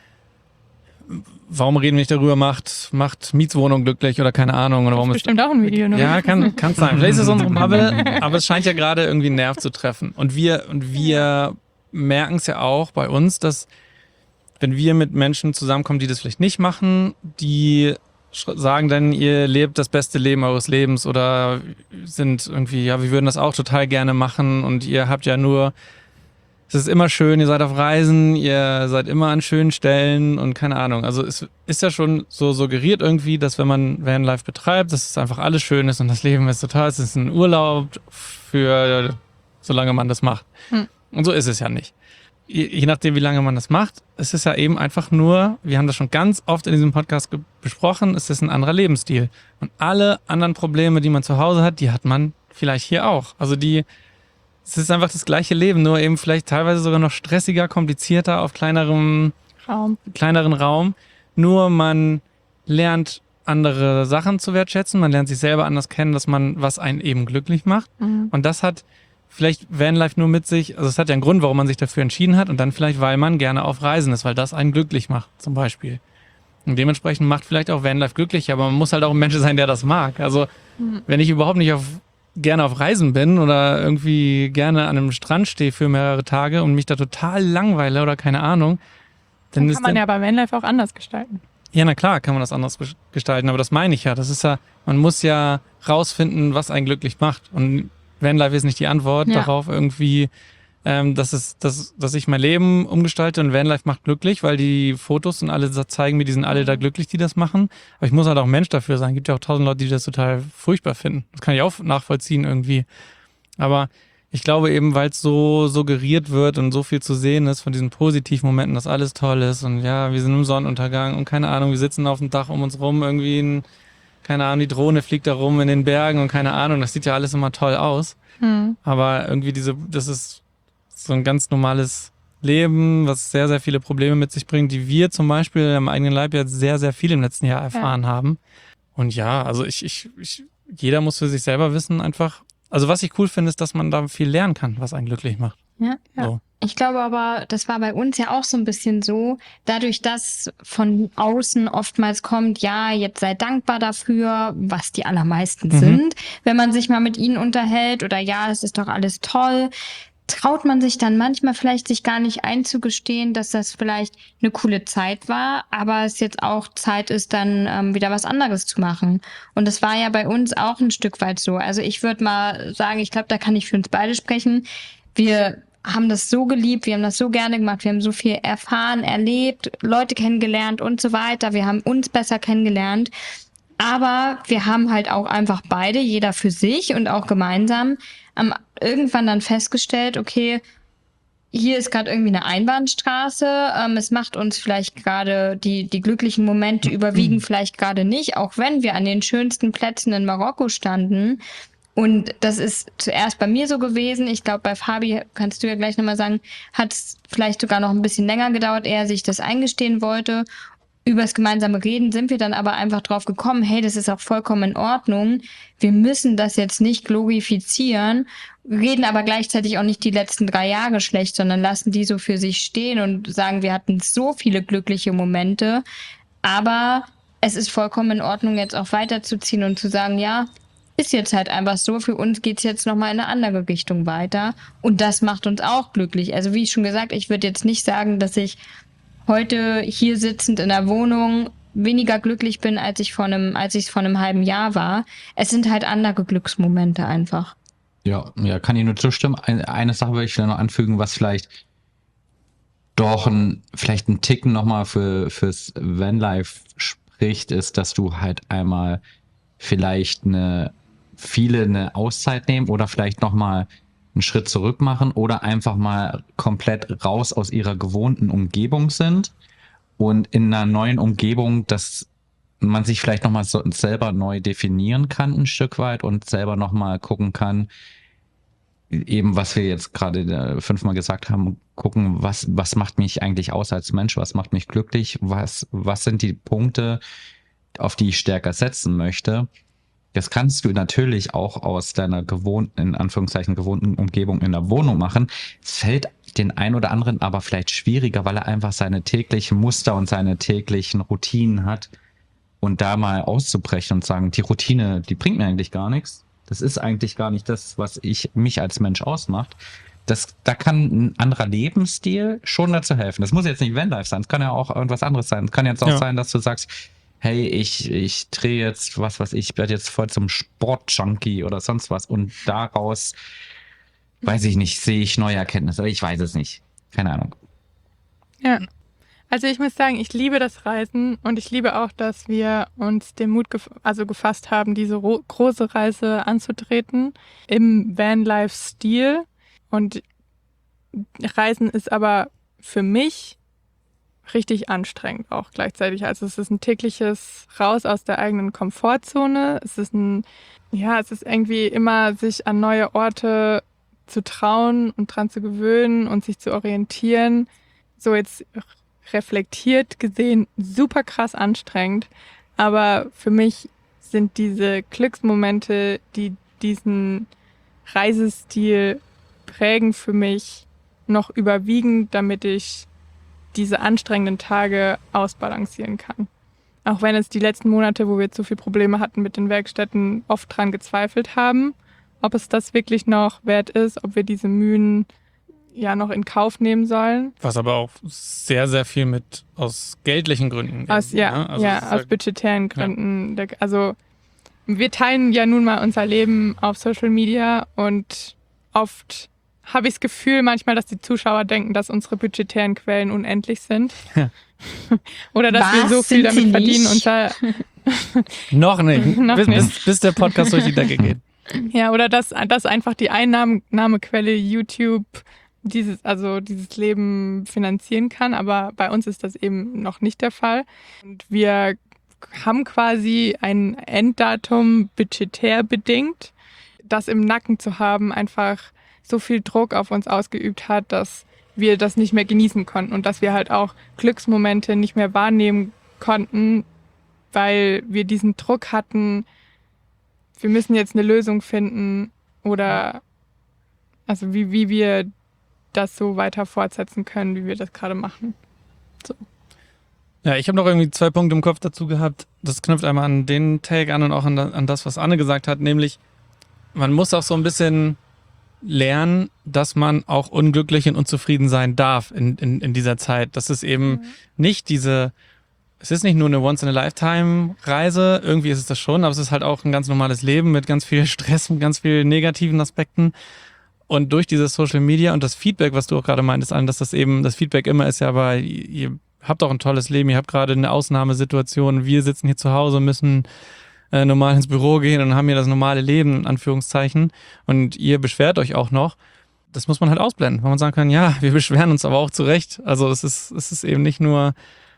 warum reden wir nicht darüber, macht, macht Mietswohnung glücklich oder keine Ahnung? Oder warum ist Bestimmt auch ein Video, ne? Ja, kann, kann sein. Vielleicht ist es unsere Bubble, aber es scheint ja gerade irgendwie einen Nerv zu treffen. Und wir, und wir merken es ja auch bei uns, dass wenn wir mit Menschen zusammenkommen, die das vielleicht nicht machen, die sch- sagen dann, ihr lebt das beste Leben eures Lebens oder sind irgendwie, ja, wir würden das auch total gerne machen und ihr habt ja nur, es ist immer schön, ihr seid auf Reisen, ihr seid immer an schönen Stellen und keine Ahnung. Also es ist ja schon so suggeriert irgendwie, dass wenn man Vanlife betreibt, dass es einfach alles schön ist und das Leben ist total, es ist ein Urlaub für, solange man das macht. Hm. Und so ist es ja nicht. Je, je nachdem, wie lange man das macht, es ist ja eben einfach nur, wir haben das schon ganz oft in diesem Podcast ge- besprochen, es ist ein anderer Lebensstil. Und alle anderen Probleme, die man zu Hause hat, die hat man vielleicht hier auch. Also die, es ist einfach das gleiche Leben, nur eben vielleicht teilweise sogar noch stressiger, komplizierter, auf kleinerem, Raum. kleineren Raum. Nur man lernt andere Sachen zu wertschätzen, man lernt sich selber anders kennen, dass man, was einen eben glücklich macht. Mhm. Und das hat vielleicht Vanlife nur mit sich, also es hat ja einen Grund, warum man sich dafür entschieden hat und dann vielleicht, weil man gerne auf Reisen ist, weil das einen glücklich macht, zum Beispiel. Und dementsprechend macht vielleicht auch Vanlife glücklich, aber man muss halt auch ein Mensch sein, der das mag. Also Mhm. wenn ich überhaupt nicht auf, gerne auf Reisen bin oder irgendwie gerne an einem Strand stehe für mehrere Tage und mich da total langweile oder keine Ahnung, dann, Dann ist kann man dann, ja bei Vanlife auch anders gestalten. ja, na klar, kann man das anders ges- gestalten, aber das meine ich ja. Das ist ja, man muss ja rausfinden, was einen glücklich macht. Und Vanlife ist nicht die Antwort Ja. darauf irgendwie, ähm, dass, es, dass, dass ich mein Leben umgestalte und Vanlife macht glücklich, weil die Fotos und alle sa- zeigen mir, die sind alle da glücklich, die das machen. Aber ich muss halt auch Mensch dafür sein. Gibt ja auch tausend Leute, die das total furchtbar finden. Das kann ich auch nachvollziehen irgendwie. Aber ich glaube eben, weil es so suggeriert wird und so viel zu sehen ist von diesen positiven Momenten, dass alles toll ist und ja, wir sind im Sonnenuntergang und keine Ahnung, wir sitzen auf dem Dach um uns rum, irgendwie ein, keine Ahnung, die Drohne fliegt da rum in den Bergen und keine Ahnung, das sieht ja alles immer toll aus. Mhm. Aber irgendwie diese, das ist so ein ganz normales Leben, was sehr, sehr viele Probleme mit sich bringt, die wir zum Beispiel am eigenen Leib jetzt sehr, sehr viel im letzten Jahr erfahren haben. Und ja, also ich, ich, ich, jeder muss für sich selber wissen einfach, also was ich cool finde, ist, dass man da viel lernen kann, was einen glücklich macht. Ja. Ja. So. Ich glaube aber, das war bei uns ja auch so ein bisschen so, dadurch, dass von außen oftmals kommt, ja, jetzt sei dankbar dafür, was die allermeisten Mhm. sind, wenn man sich mal mit ihnen unterhält oder ja, es ist doch alles toll, traut man sich dann manchmal vielleicht sich gar nicht einzugestehen, dass das vielleicht eine coole Zeit war, aber es jetzt auch Zeit ist, dann ähm, wieder was anderes zu machen. Und das war ja bei uns auch ein Stück weit so. Also ich würde mal sagen, ich glaube, da kann ich für uns beide sprechen. Wir haben das so geliebt, wir haben das so gerne gemacht, wir haben so viel erfahren, erlebt, Leute kennengelernt und so weiter. Wir haben uns besser kennengelernt. Aber wir haben halt auch einfach beide, jeder für sich und auch gemeinsam, am irgendwann dann festgestellt, okay, hier ist gerade irgendwie eine Einbahnstraße. Ähm, es macht uns vielleicht gerade, die, die glücklichen Momente überwiegen vielleicht gerade nicht, auch wenn wir an den schönsten Plätzen in Marokko standen. Und das ist zuerst bei mir so gewesen. Ich glaube, bei Fabi, kannst du ja gleich nochmal sagen, hat es vielleicht sogar noch ein bisschen länger gedauert, ehe er sich das eingestehen wollte. Übers gemeinsame Reden sind wir dann aber einfach drauf gekommen, hey, das ist auch vollkommen in Ordnung. Wir müssen das jetzt nicht glorifizieren, reden aber gleichzeitig auch nicht die letzten drei Jahre schlecht, sondern lassen die so für sich stehen und sagen, wir hatten so viele glückliche Momente. Aber es ist vollkommen in Ordnung, jetzt auch weiterzuziehen und zu sagen, ja, ist jetzt halt einfach so, für uns geht's jetzt nochmal in eine andere Richtung weiter. Und das macht uns auch glücklich. Also wie ich schon gesagt, ich würde jetzt nicht sagen, dass ich heute hier sitzend in der Wohnung weniger glücklich bin, als ich vor einem, als ich es vor einem halben Jahr war. Es sind halt andere Glücksmomente einfach. Ja, ja, kann ich nur zustimmen. Eine, eine Sache würde ich vielleicht noch anfügen, was vielleicht doch ein, vielleicht ein Ticken nochmal für, fürs Vanlife spricht, ist, dass du halt einmal vielleicht eine, viele eine Auszeit nehmen oder vielleicht nochmal einen Schritt zurück machen oder einfach mal komplett raus aus ihrer gewohnten Umgebung sind und in einer neuen Umgebung, dass man sich vielleicht nochmal so selber neu definieren kann ein Stück weit und selber nochmal gucken kann, eben was wir jetzt gerade fünfmal gesagt haben, gucken, was, was macht mich eigentlich aus als Mensch, was macht mich glücklich, was, was sind die Punkte, auf die ich stärker setzen möchte. Das kannst du natürlich auch aus deiner gewohnten, in Anführungszeichen gewohnten Umgebung in der Wohnung machen. Es fällt den einen oder anderen aber vielleicht schwieriger, weil er einfach seine täglichen Muster und seine täglichen Routinen hat. Und da mal auszubrechen und sagen, die Routine, die bringt mir eigentlich gar nichts. Das ist eigentlich gar nicht das, was ich mich als Mensch ausmacht. Das, da kann ein anderer Lebensstil schon dazu helfen. Das muss jetzt nicht Vanlife sein, es kann ja auch irgendwas anderes sein. Es kann jetzt auch ja. sein, dass du sagst, hey, ich, ich drehe jetzt, was weiß ich, werde jetzt voll zum Sportjunkie oder sonst was und daraus, weiß ich nicht, sehe ich neue Erkenntnisse. Ich weiß es nicht. Keine Ahnung. Ja, also ich muss sagen, ich liebe das Reisen und ich liebe auch, dass wir uns den Mut gef- also gefasst haben, diese ro- große Reise anzutreten im Vanlife-Stil. Und Reisen ist aber für mich richtig anstrengend auch gleichzeitig. Also es ist ein tägliches Raus aus der eigenen Komfortzone. Es ist ein, ja, es ist irgendwie immer sich an neue Orte zu trauen und dran zu gewöhnen und sich zu orientieren. So jetzt reflektiert gesehen super krass anstrengend. Aber für mich sind diese Glücksmomente, die diesen Reisestil prägen, für mich noch überwiegend, damit ich diese anstrengenden Tage ausbalancieren kann. Auch wenn es die letzten Monate, wo wir zu viele Probleme hatten mit den Werkstätten, oft dran gezweifelt haben, ob es das wirklich noch wert ist, ob wir diese Mühen ja noch in Kauf nehmen sollen. Was aber auch sehr, sehr viel mit aus geldlichen Gründen. Aus, ja, ne? also ja, aus budgetären Gründen. Ja. Also wir teilen ja nun mal unser Leben auf Social Media und oft habe ich das Gefühl manchmal, dass die Zuschauer denken, dass unsere budgetären Quellen unendlich sind. Ja. Oder dass Was? wir so viel Sind damit sie verdienen. nicht? Unter Noch nicht. Noch bis, nicht. Bis, bis der Podcast durch die Decke geht. Ja, oder dass, dass einfach die Einnahmequelle YouTube dieses, also dieses Leben finanzieren kann. Aber bei uns ist das eben noch nicht der Fall. Und wir haben quasi ein Enddatum budgetär bedingt. Das im Nacken zu haben, einfach so viel Druck auf uns ausgeübt hat, dass wir das nicht mehr genießen konnten und dass wir halt auch Glücksmomente nicht mehr wahrnehmen konnten, weil wir diesen Druck hatten, wir müssen jetzt eine Lösung finden oder also wie, wie wir das so weiter fortsetzen können, wie wir das gerade machen. So. Ja, ich habe noch irgendwie zwei Punkte im Kopf dazu gehabt. Das knüpft einmal an den Take an und auch an, an das, was Anne gesagt hat, nämlich man muss auch so ein bisschen lernen, dass man auch unglücklich und unzufrieden sein darf in, in, in dieser Zeit. Das ist eben mhm. nicht diese, es ist nicht nur eine Once-in-a-Lifetime-Reise, irgendwie ist es das schon, aber es ist halt auch ein ganz normales Leben mit ganz viel Stress und ganz vielen negativen Aspekten. Und durch dieses Social Media und das Feedback, was du auch gerade meintest, an, dass das eben, das Feedback immer ist ja, aber ihr habt auch ein tolles Leben, ihr habt gerade eine Ausnahmesituation, wir sitzen hier zu Hause, müssen äh, normal ins Büro gehen und haben hier das normale Leben, in Anführungszeichen. Und ihr beschwert euch auch noch. Das muss man halt ausblenden, weil man sagen kann, ja, wir beschweren uns aber auch zurecht. Also es ist, es ist eben nicht nur,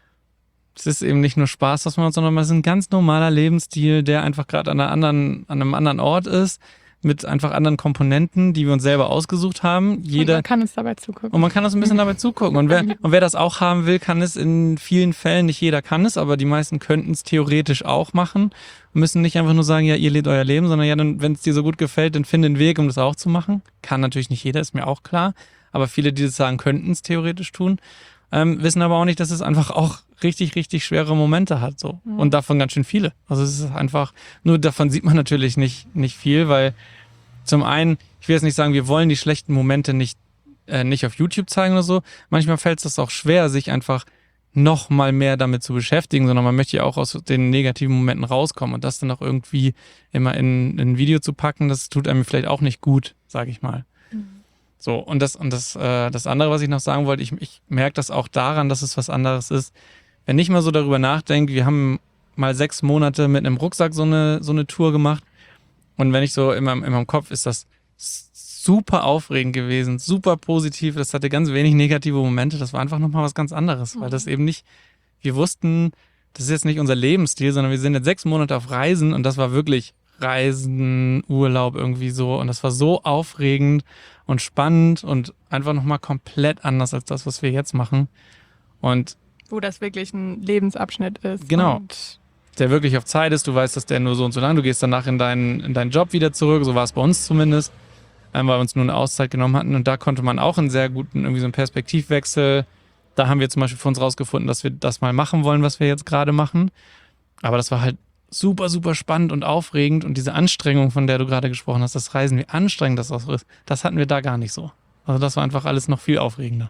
es ist eben nicht nur Spaß, was man hat, sondern es ist ein ganz normaler Lebensstil, der einfach gerade an einer anderen, an einem anderen Ort ist, mit einfach anderen Komponenten, die wir uns selber ausgesucht haben. Jeder, und man kann uns dabei zugucken. Und man kann uns ein bisschen dabei zugucken. Und wer, und wer das auch haben will, kann es in vielen Fällen, nicht jeder kann es, aber die meisten könnten es theoretisch auch machen. Müssen nicht einfach nur sagen, ja, ihr lebt euer Leben, sondern ja, wenn es dir so gut gefällt, dann finde einen Weg, um das auch zu machen. Kann natürlich nicht jeder, ist mir auch klar. Aber viele, die das sagen, könnten es theoretisch tun. Ähm, wissen aber auch nicht, dass es einfach auch richtig, richtig schwere Momente hat. So. Mhm. Und davon ganz schön viele. Also es ist einfach, nur davon sieht man natürlich nicht, nicht viel, weil zum einen, ich will jetzt nicht sagen, wir wollen die schlechten Momente nicht, äh, nicht auf YouTube zeigen oder so. Manchmal fällt es das auch schwer, sich einfach noch mal mehr damit zu beschäftigen, sondern man möchte ja auch aus den negativen Momenten rauskommen. Und das dann auch irgendwie immer in, in ein Video zu packen, das tut einem vielleicht auch nicht gut, sage ich mal. Mhm. So, und das, und das, äh, das andere, was ich noch sagen wollte, ich, ich merke das auch daran, dass es was anderes ist. Wenn ich mal so darüber nachdenke, wir haben mal sechs Monate mit einem Rucksack so eine, so eine Tour gemacht. Und wenn ich so in meinem, in meinem Kopf, ist das super aufregend gewesen, super positiv. Das hatte ganz wenig negative Momente. Das war einfach nochmal was ganz anderes, weil das eben nicht, wir wussten, das ist jetzt nicht unser Lebensstil, sondern wir sind jetzt sechs Monate auf Reisen und das war wirklich Reisen, Urlaub irgendwie so. Und das war so aufregend und spannend und einfach nochmal komplett anders als das, was wir jetzt machen. Und wo das wirklich ein Lebensabschnitt ist. Genau. Und der wirklich auf Zeit ist. Du weißt, dass der nur so und so lang, du gehst danach in deinen, in deinen Job wieder zurück. So war es bei uns zumindest, ähm, weil wir uns nur eine Auszeit genommen hatten. Und da konnte man auch einen sehr guten, irgendwie so einen Perspektivwechsel. Da haben wir zum Beispiel für uns rausgefunden, dass wir das mal machen wollen, was wir jetzt gerade machen. Aber das war halt super, super spannend und aufregend. Und diese Anstrengung, von der du gerade gesprochen hast, das Reisen, wie anstrengend das auch ist, das hatten wir da gar nicht so. Also das war einfach alles noch viel aufregender.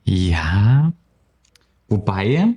Ja, wobei,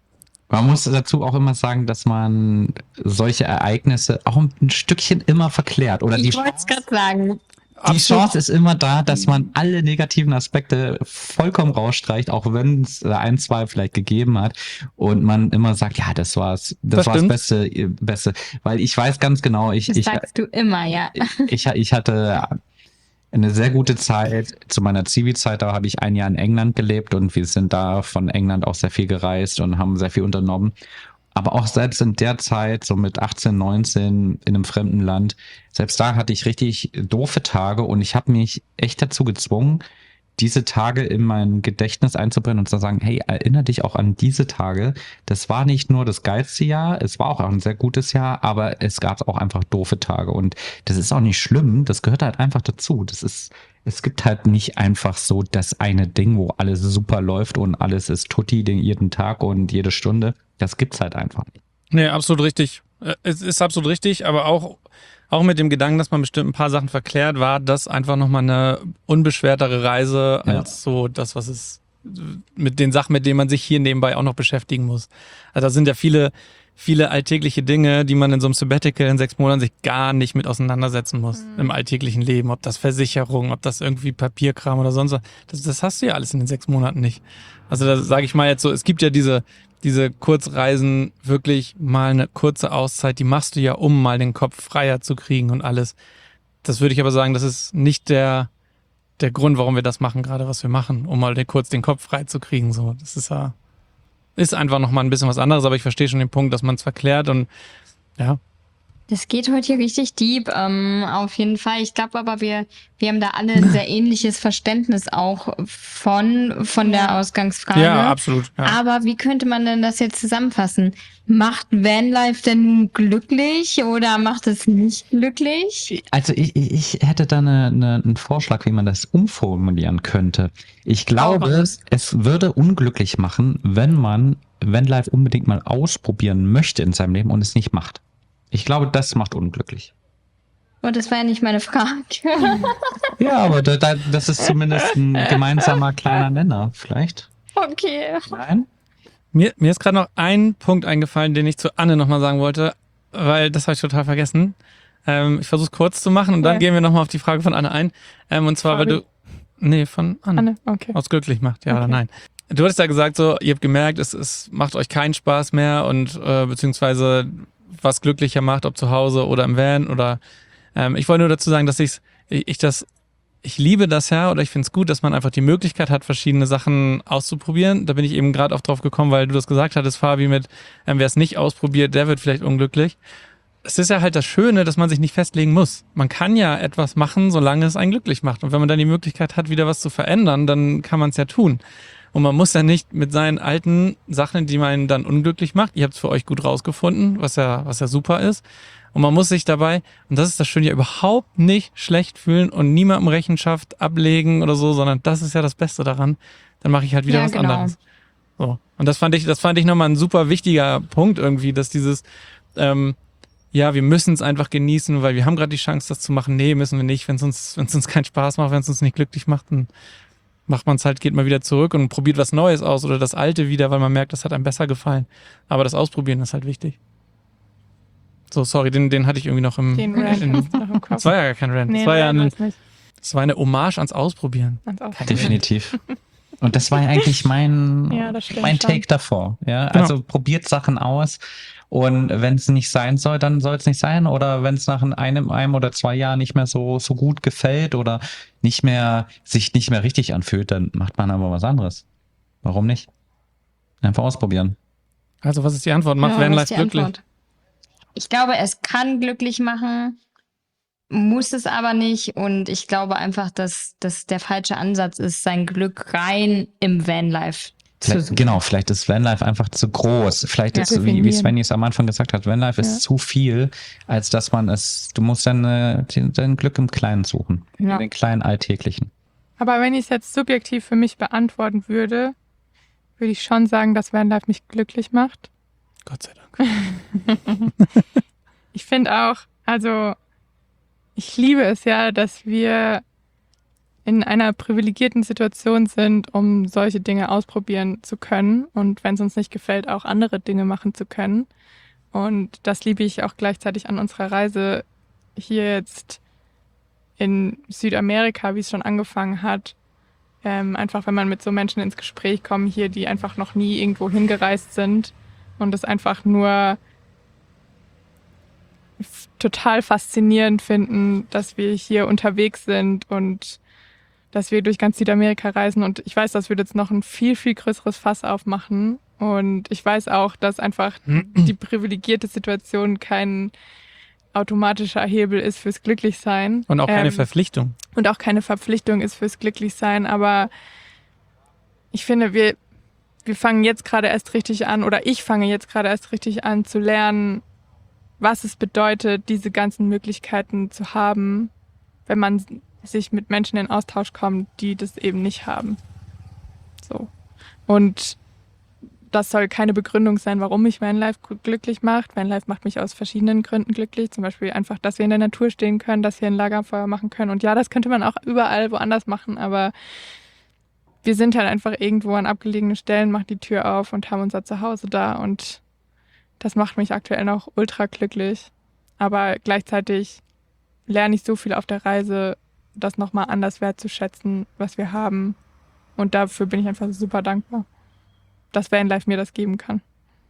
man muss dazu auch immer sagen, dass man solche Ereignisse auch ein Stückchen immer verklärt. Oder ich wollte es gerade sagen. Die Chance ist immer da, dass man alle negativen Aspekte vollkommen rausstreicht, auch wenn es ein, zwei vielleicht gegeben hat und man immer sagt, ja, das war's, das, das war's stimmt. Beste, Beste. Weil ich weiß ganz genau, ich, das ich, sagst du immer, ja. ich, ich hatte eine sehr gute Zeit. Zu meiner Zivi-Zeit, da habe ich ein Jahr in England gelebt und wir sind da von England auch sehr viel gereist und haben sehr viel unternommen. Aber auch selbst in der Zeit, so mit achtzehn, neunzehn in einem fremden Land, selbst da hatte ich richtig doofe Tage und ich habe mich echt dazu gezwungen, diese Tage in mein Gedächtnis einzubrennen und zu sagen, hey, erinnere dich auch an diese Tage. Das war nicht nur das geilste Jahr, es war auch ein sehr gutes Jahr, aber es gab auch einfach doofe Tage und das ist auch nicht schlimm, das gehört halt einfach dazu. Das ist, es gibt halt nicht einfach so das eine Ding, wo alles super läuft und alles ist tutti den jeden Tag und jede Stunde. Das gibt's halt einfach nicht. Nee, absolut richtig. Es ist absolut richtig, aber auch Auch mit dem Gedanken, dass man bestimmt ein paar Sachen verklärt, war das einfach nochmal eine unbeschwertere Reise als ja. so das, was es mit den Sachen, mit denen man sich hier nebenbei auch noch beschäftigen muss. Also da sind ja viele, viele alltägliche Dinge, die man in so einem Sabbatical in sechs Monaten sich gar nicht mit auseinandersetzen muss mhm. im alltäglichen Leben. Ob das Versicherung, ob das irgendwie Papierkram oder sonst was. Das, das hast du ja alles in den sechs Monaten nicht. Also da sage ich mal jetzt so, es gibt ja diese diese Kurzreisen, wirklich mal eine kurze Auszeit, die machst du ja, um mal den Kopf freier zu kriegen und alles. Das würde ich aber sagen, das ist nicht der, der Grund, warum wir das machen, gerade was wir machen, um mal den, kurz den Kopf frei zu kriegen. So, das ist ja, ist einfach nochmal ein bisschen was anderes, aber ich verstehe schon den Punkt, dass man es verklärt und ja. Das geht heute hier richtig deep, ähm, auf jeden Fall. Ich glaube aber, wir, wir haben da alle ein sehr ähnliches Verständnis auch von, von der Ausgangsfrage. Ja, absolut. Ja. Aber wie könnte man denn das jetzt zusammenfassen? Macht Vanlife denn nun glücklich oder macht es nicht glücklich? Also ich, ich hätte da eine, eine, einen Vorschlag, wie man das umformulieren könnte. Ich glaube, es, es würde unglücklich machen, wenn man Vanlife unbedingt mal ausprobieren möchte in seinem Leben und es nicht macht. Ich glaube, das macht unglücklich. Oh, das war ja nicht meine Frage. Ja, aber da, da, das ist zumindest ein gemeinsamer kleiner Nenner, vielleicht. Okay. Nein? Mir, mir ist gerade noch ein Punkt eingefallen, den ich zu Anne nochmal sagen wollte, weil das habe ich total vergessen. Ähm, ich versuche es kurz zu machen und dann ja. gehen wir nochmal auf die Frage von Anne ein. Ähm, und zwar, weil du... Nee, von Anne. Anne, okay. Aus glücklich macht, ja okay. oder nein. Du hattest ja gesagt, so, ihr habt gemerkt, es, es macht euch keinen Spaß mehr und äh, beziehungsweise was glücklicher macht, ob zu Hause oder im Van oder ähm, ich wollte nur dazu sagen, dass ich's, ich, ich das Ich liebe das ja oder ich finde es gut, dass man einfach die Möglichkeit hat, verschiedene Sachen auszuprobieren. Da bin ich eben gerade auch drauf gekommen, weil du das gesagt hattest, Fabi, mit ähm, wer es nicht ausprobiert, der wird vielleicht unglücklich. Es ist ja halt das Schöne, dass man sich nicht festlegen muss. Man kann ja etwas machen, solange es einen glücklich macht. Und wenn man dann die Möglichkeit hat, wieder was zu verändern, dann kann man es ja tun. Und man muss ja nicht mit seinen alten Sachen, die man dann unglücklich macht, ihr habt es für euch gut rausgefunden, was ja, was ja super ist. Und man muss sich dabei, und das ist das Schöne, ja überhaupt nicht schlecht fühlen und niemandem Rechenschaft ablegen oder so, sondern das ist ja das Beste daran. Dann mache ich halt wieder Ja, was genau. anderes. So. Und das fand ich, das fand ich nochmal ein super wichtiger Punkt irgendwie, dass dieses, ähm, ja, wir müssen es einfach genießen, weil wir haben gerade die Chance, das zu machen. Nee, müssen wir nicht. Wenn es uns, wenn es uns keinen Spaß macht, wenn es uns nicht glücklich macht, dann macht man es halt, geht mal wieder zurück und probiert was Neues aus oder das Alte wieder, weil man merkt, das hat einem besser gefallen. Aber das Ausprobieren ist halt wichtig. So, sorry, den, den hatte ich irgendwie noch im, Den Rant in, hast du noch im Kopf. das war ja gar kein Rant. Nee, das, war ja nein, eine, weiß nicht. das war eine Hommage ans Ausprobieren. Ans Ausprobieren. Definitiv. Und das war ja eigentlich mein, Ja, das stimmt mein schon. Take davor. Ja, Genau. also probiert Sachen aus. Und wenn es nicht sein soll, dann soll es nicht sein. Oder wenn es nach einem, einem oder zwei Jahren nicht mehr so, so gut gefällt oder nicht mehr, sich nicht mehr richtig anfühlt, dann macht man aber was anderes. Warum nicht? Einfach ausprobieren. Also, was ist die Antwort? Macht Ja, was ist Vanlife die glücklich? Antwort? Ich glaube, es kann glücklich machen, muss es aber nicht. Und ich glaube einfach, dass das der falsche Ansatz ist, sein Glück rein im Vanlife zu Vielleicht, suchen. genau, vielleicht ist Vanlife einfach zu groß. Vielleicht Ja, ist, wie, wie definieren. Svenny es am Anfang gesagt hat, Vanlife Ja. ist zu viel, als dass man es, du musst deine, dein Glück im Kleinen suchen. Ja. In den kleinen Alltäglichen. Aber wenn ich es jetzt subjektiv für mich beantworten würde, würde ich schon sagen, dass Vanlife mich glücklich macht. Gott sei Dank. Ich finde auch, also ich liebe es ja, dass wir in einer privilegierten Situation sind, um solche Dinge ausprobieren zu können und wenn es uns nicht gefällt, auch andere Dinge machen zu können. Und das liebe ich auch gleichzeitig an unserer Reise hier jetzt in Südamerika, wie es schon angefangen hat. Ähm, einfach, wenn man mit so Menschen ins Gespräch kommt hier, die einfach noch nie irgendwo hingereist sind und es einfach nur f- total faszinierend finden, dass wir hier unterwegs sind und dass wir durch ganz Südamerika reisen. Und ich weiß, das würde jetzt noch ein viel, viel größeres Fass aufmachen. Und ich weiß auch, dass einfach die privilegierte Situation kein automatischer Hebel ist fürs Glücklichsein. Und auch keine Ähm, Verpflichtung. und auch keine Verpflichtung ist fürs Glücklichsein. Aber ich finde, wir, wir fangen jetzt gerade erst richtig an, oder ich fange jetzt gerade erst richtig an zu lernen, was es bedeutet, diese ganzen Möglichkeiten zu haben, wenn man sich mit Menschen in Austausch kommt, die das eben nicht haben. So. Und das soll keine Begründung sein, warum mich Vanlife glücklich macht. Vanlife macht mich aus verschiedenen Gründen glücklich. Zum Beispiel einfach, dass wir in der Natur stehen können, dass wir ein Lagerfeuer machen können. Und ja, das könnte man auch überall woanders machen, aber wir sind halt einfach irgendwo an abgelegenen Stellen, machen die Tür auf und haben unser Zuhause da. Und das macht mich aktuell noch ultra glücklich. Aber gleichzeitig lerne ich so viel auf der Reise, das nochmal anders wertzuschätzen, was wir haben. Und dafür bin ich einfach super dankbar, dass Vanlife mir das geben kann.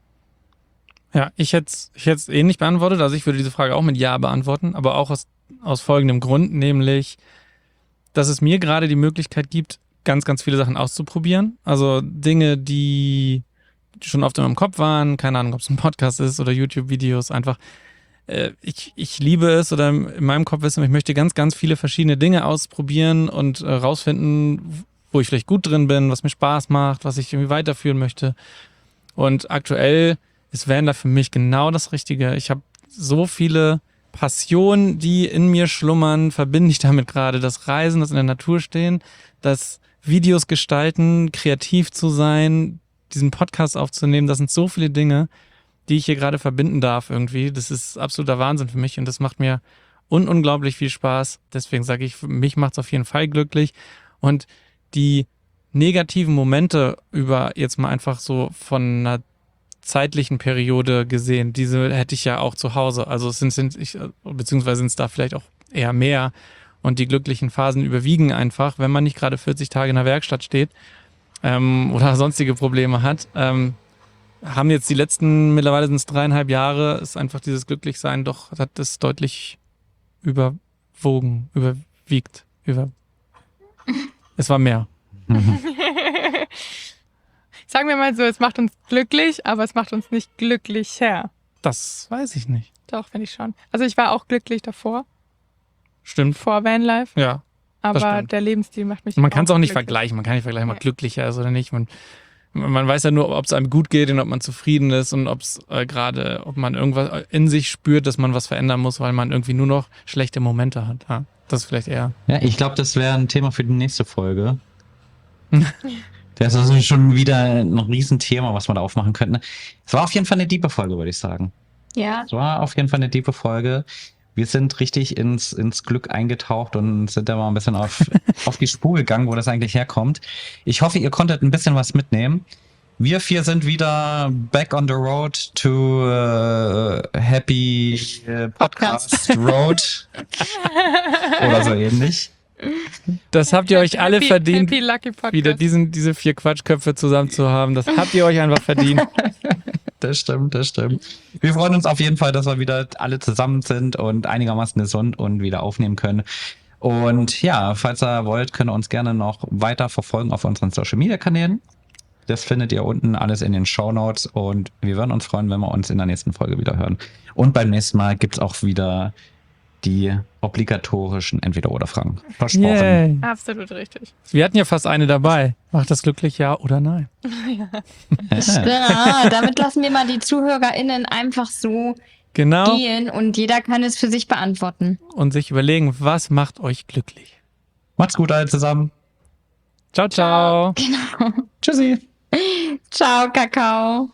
Ja, ich hätte es ich hätt's ähnlich beantwortet. Also ich würde diese Frage auch mit Ja beantworten, aber auch aus, aus folgendem Grund, nämlich, dass es mir gerade die Möglichkeit gibt, ganz, ganz viele Sachen auszuprobieren. Also Dinge, die schon oft in meinem Kopf waren, keine Ahnung, ob es ein Podcast ist oder YouTube-Videos, einfach äh, ich, ich liebe es oder in meinem Kopf ist, ich möchte ganz, ganz viele verschiedene Dinge ausprobieren und äh, rausfinden, wo ich vielleicht gut drin bin, was mir Spaß macht, was ich irgendwie weiterführen möchte. Und aktuell ist Vanlife für mich genau das Richtige. Ich habe so viele Passionen, die in mir schlummern, verbinde ich damit gerade. Das Reisen, das in der Natur stehen, das Videos gestalten, kreativ zu sein, diesen Podcast aufzunehmen. Das sind so viele Dinge, die ich hier gerade verbinden darf irgendwie. Das ist absoluter Wahnsinn für mich und das macht mir un- unglaublich viel Spaß. Deswegen sage ich, für mich macht es auf jeden Fall glücklich. Und die negativen Momente über jetzt mal einfach so von einer zeitlichen Periode gesehen, diese hätte ich ja auch zu Hause. Also es sind, sind ich, beziehungsweise sind es da vielleicht auch eher mehr. Und die glücklichen Phasen überwiegen einfach, wenn man nicht gerade vierzig Tage in der Werkstatt steht ähm, oder sonstige Probleme hat. Ähm, haben jetzt die letzten, mittlerweile sind es dreieinhalb Jahre, ist einfach dieses Glücklichsein doch, hat das deutlich überwogen, überwiegt, über. Es war mehr. Sagen wir mal so, es macht uns glücklich, aber es macht uns nicht glücklicher. Das weiß ich nicht. Doch, finde ich schon. Also ich war auch glücklich davor, Stimmt. vor Vanlife, Ja. aber stimmt. der Lebensstil macht mich Man kann es auch nicht glücklich. vergleichen. Man kann nicht vergleichen, ob man Nee. glücklicher ist oder nicht. Man, man weiß ja nur, ob es einem gut geht und ob man zufrieden ist und ob es äh, gerade, ob man irgendwas in sich spürt, dass man was verändern muss, weil man irgendwie nur noch schlechte Momente hat. Ja, das ist vielleicht eher. Ja, ich glaube, das wäre ein Thema für die nächste Folge. Das ist also schon wieder ein Riesenthema, was man da aufmachen könnte. Es war auf jeden Fall eine diepe Folge, würde ich sagen. Ja, Es war auf jeden Fall eine diepe Folge. Wir sind richtig ins, ins Glück eingetaucht und sind da mal ein bisschen auf, auf die Spur gegangen, wo das eigentlich herkommt. Ich hoffe, ihr konntet ein bisschen was mitnehmen. Wir vier sind wieder back on the road to uh, Happy uh, Podcast Road. Oder so ähnlich. Das habt ihr euch alle Happy, verdient, Happy Lucky Podcast. wieder diesen, diese vier Quatschköpfe zusammen zu haben. Das habt ihr euch einfach verdient. Das stimmt, das stimmt. Wir freuen uns auf jeden Fall, dass wir wieder alle zusammen sind und einigermaßen gesund und wieder aufnehmen können. Und ja, falls ihr wollt, könnt ihr uns gerne noch weiter verfolgen auf unseren Social Media Kanälen. Das findet ihr unten alles in den Shownotes und wir würden uns freuen, wenn wir uns in der nächsten Folge wieder hören. Und beim nächsten Mal gibt's auch wieder die obligatorischen Entweder-oder-Fragen. Versprochen. Yay. Absolut richtig. Wir hatten ja fast eine dabei. Macht das glücklich, ja oder nein? ja, damit lassen wir mal die ZuhörerInnen einfach so Genau. gehen und jeder kann es für sich beantworten. Und sich überlegen, was macht euch glücklich? Macht's gut alle zusammen. Ciao, ciao. Genau. Tschüssi. Ciao, Kakao.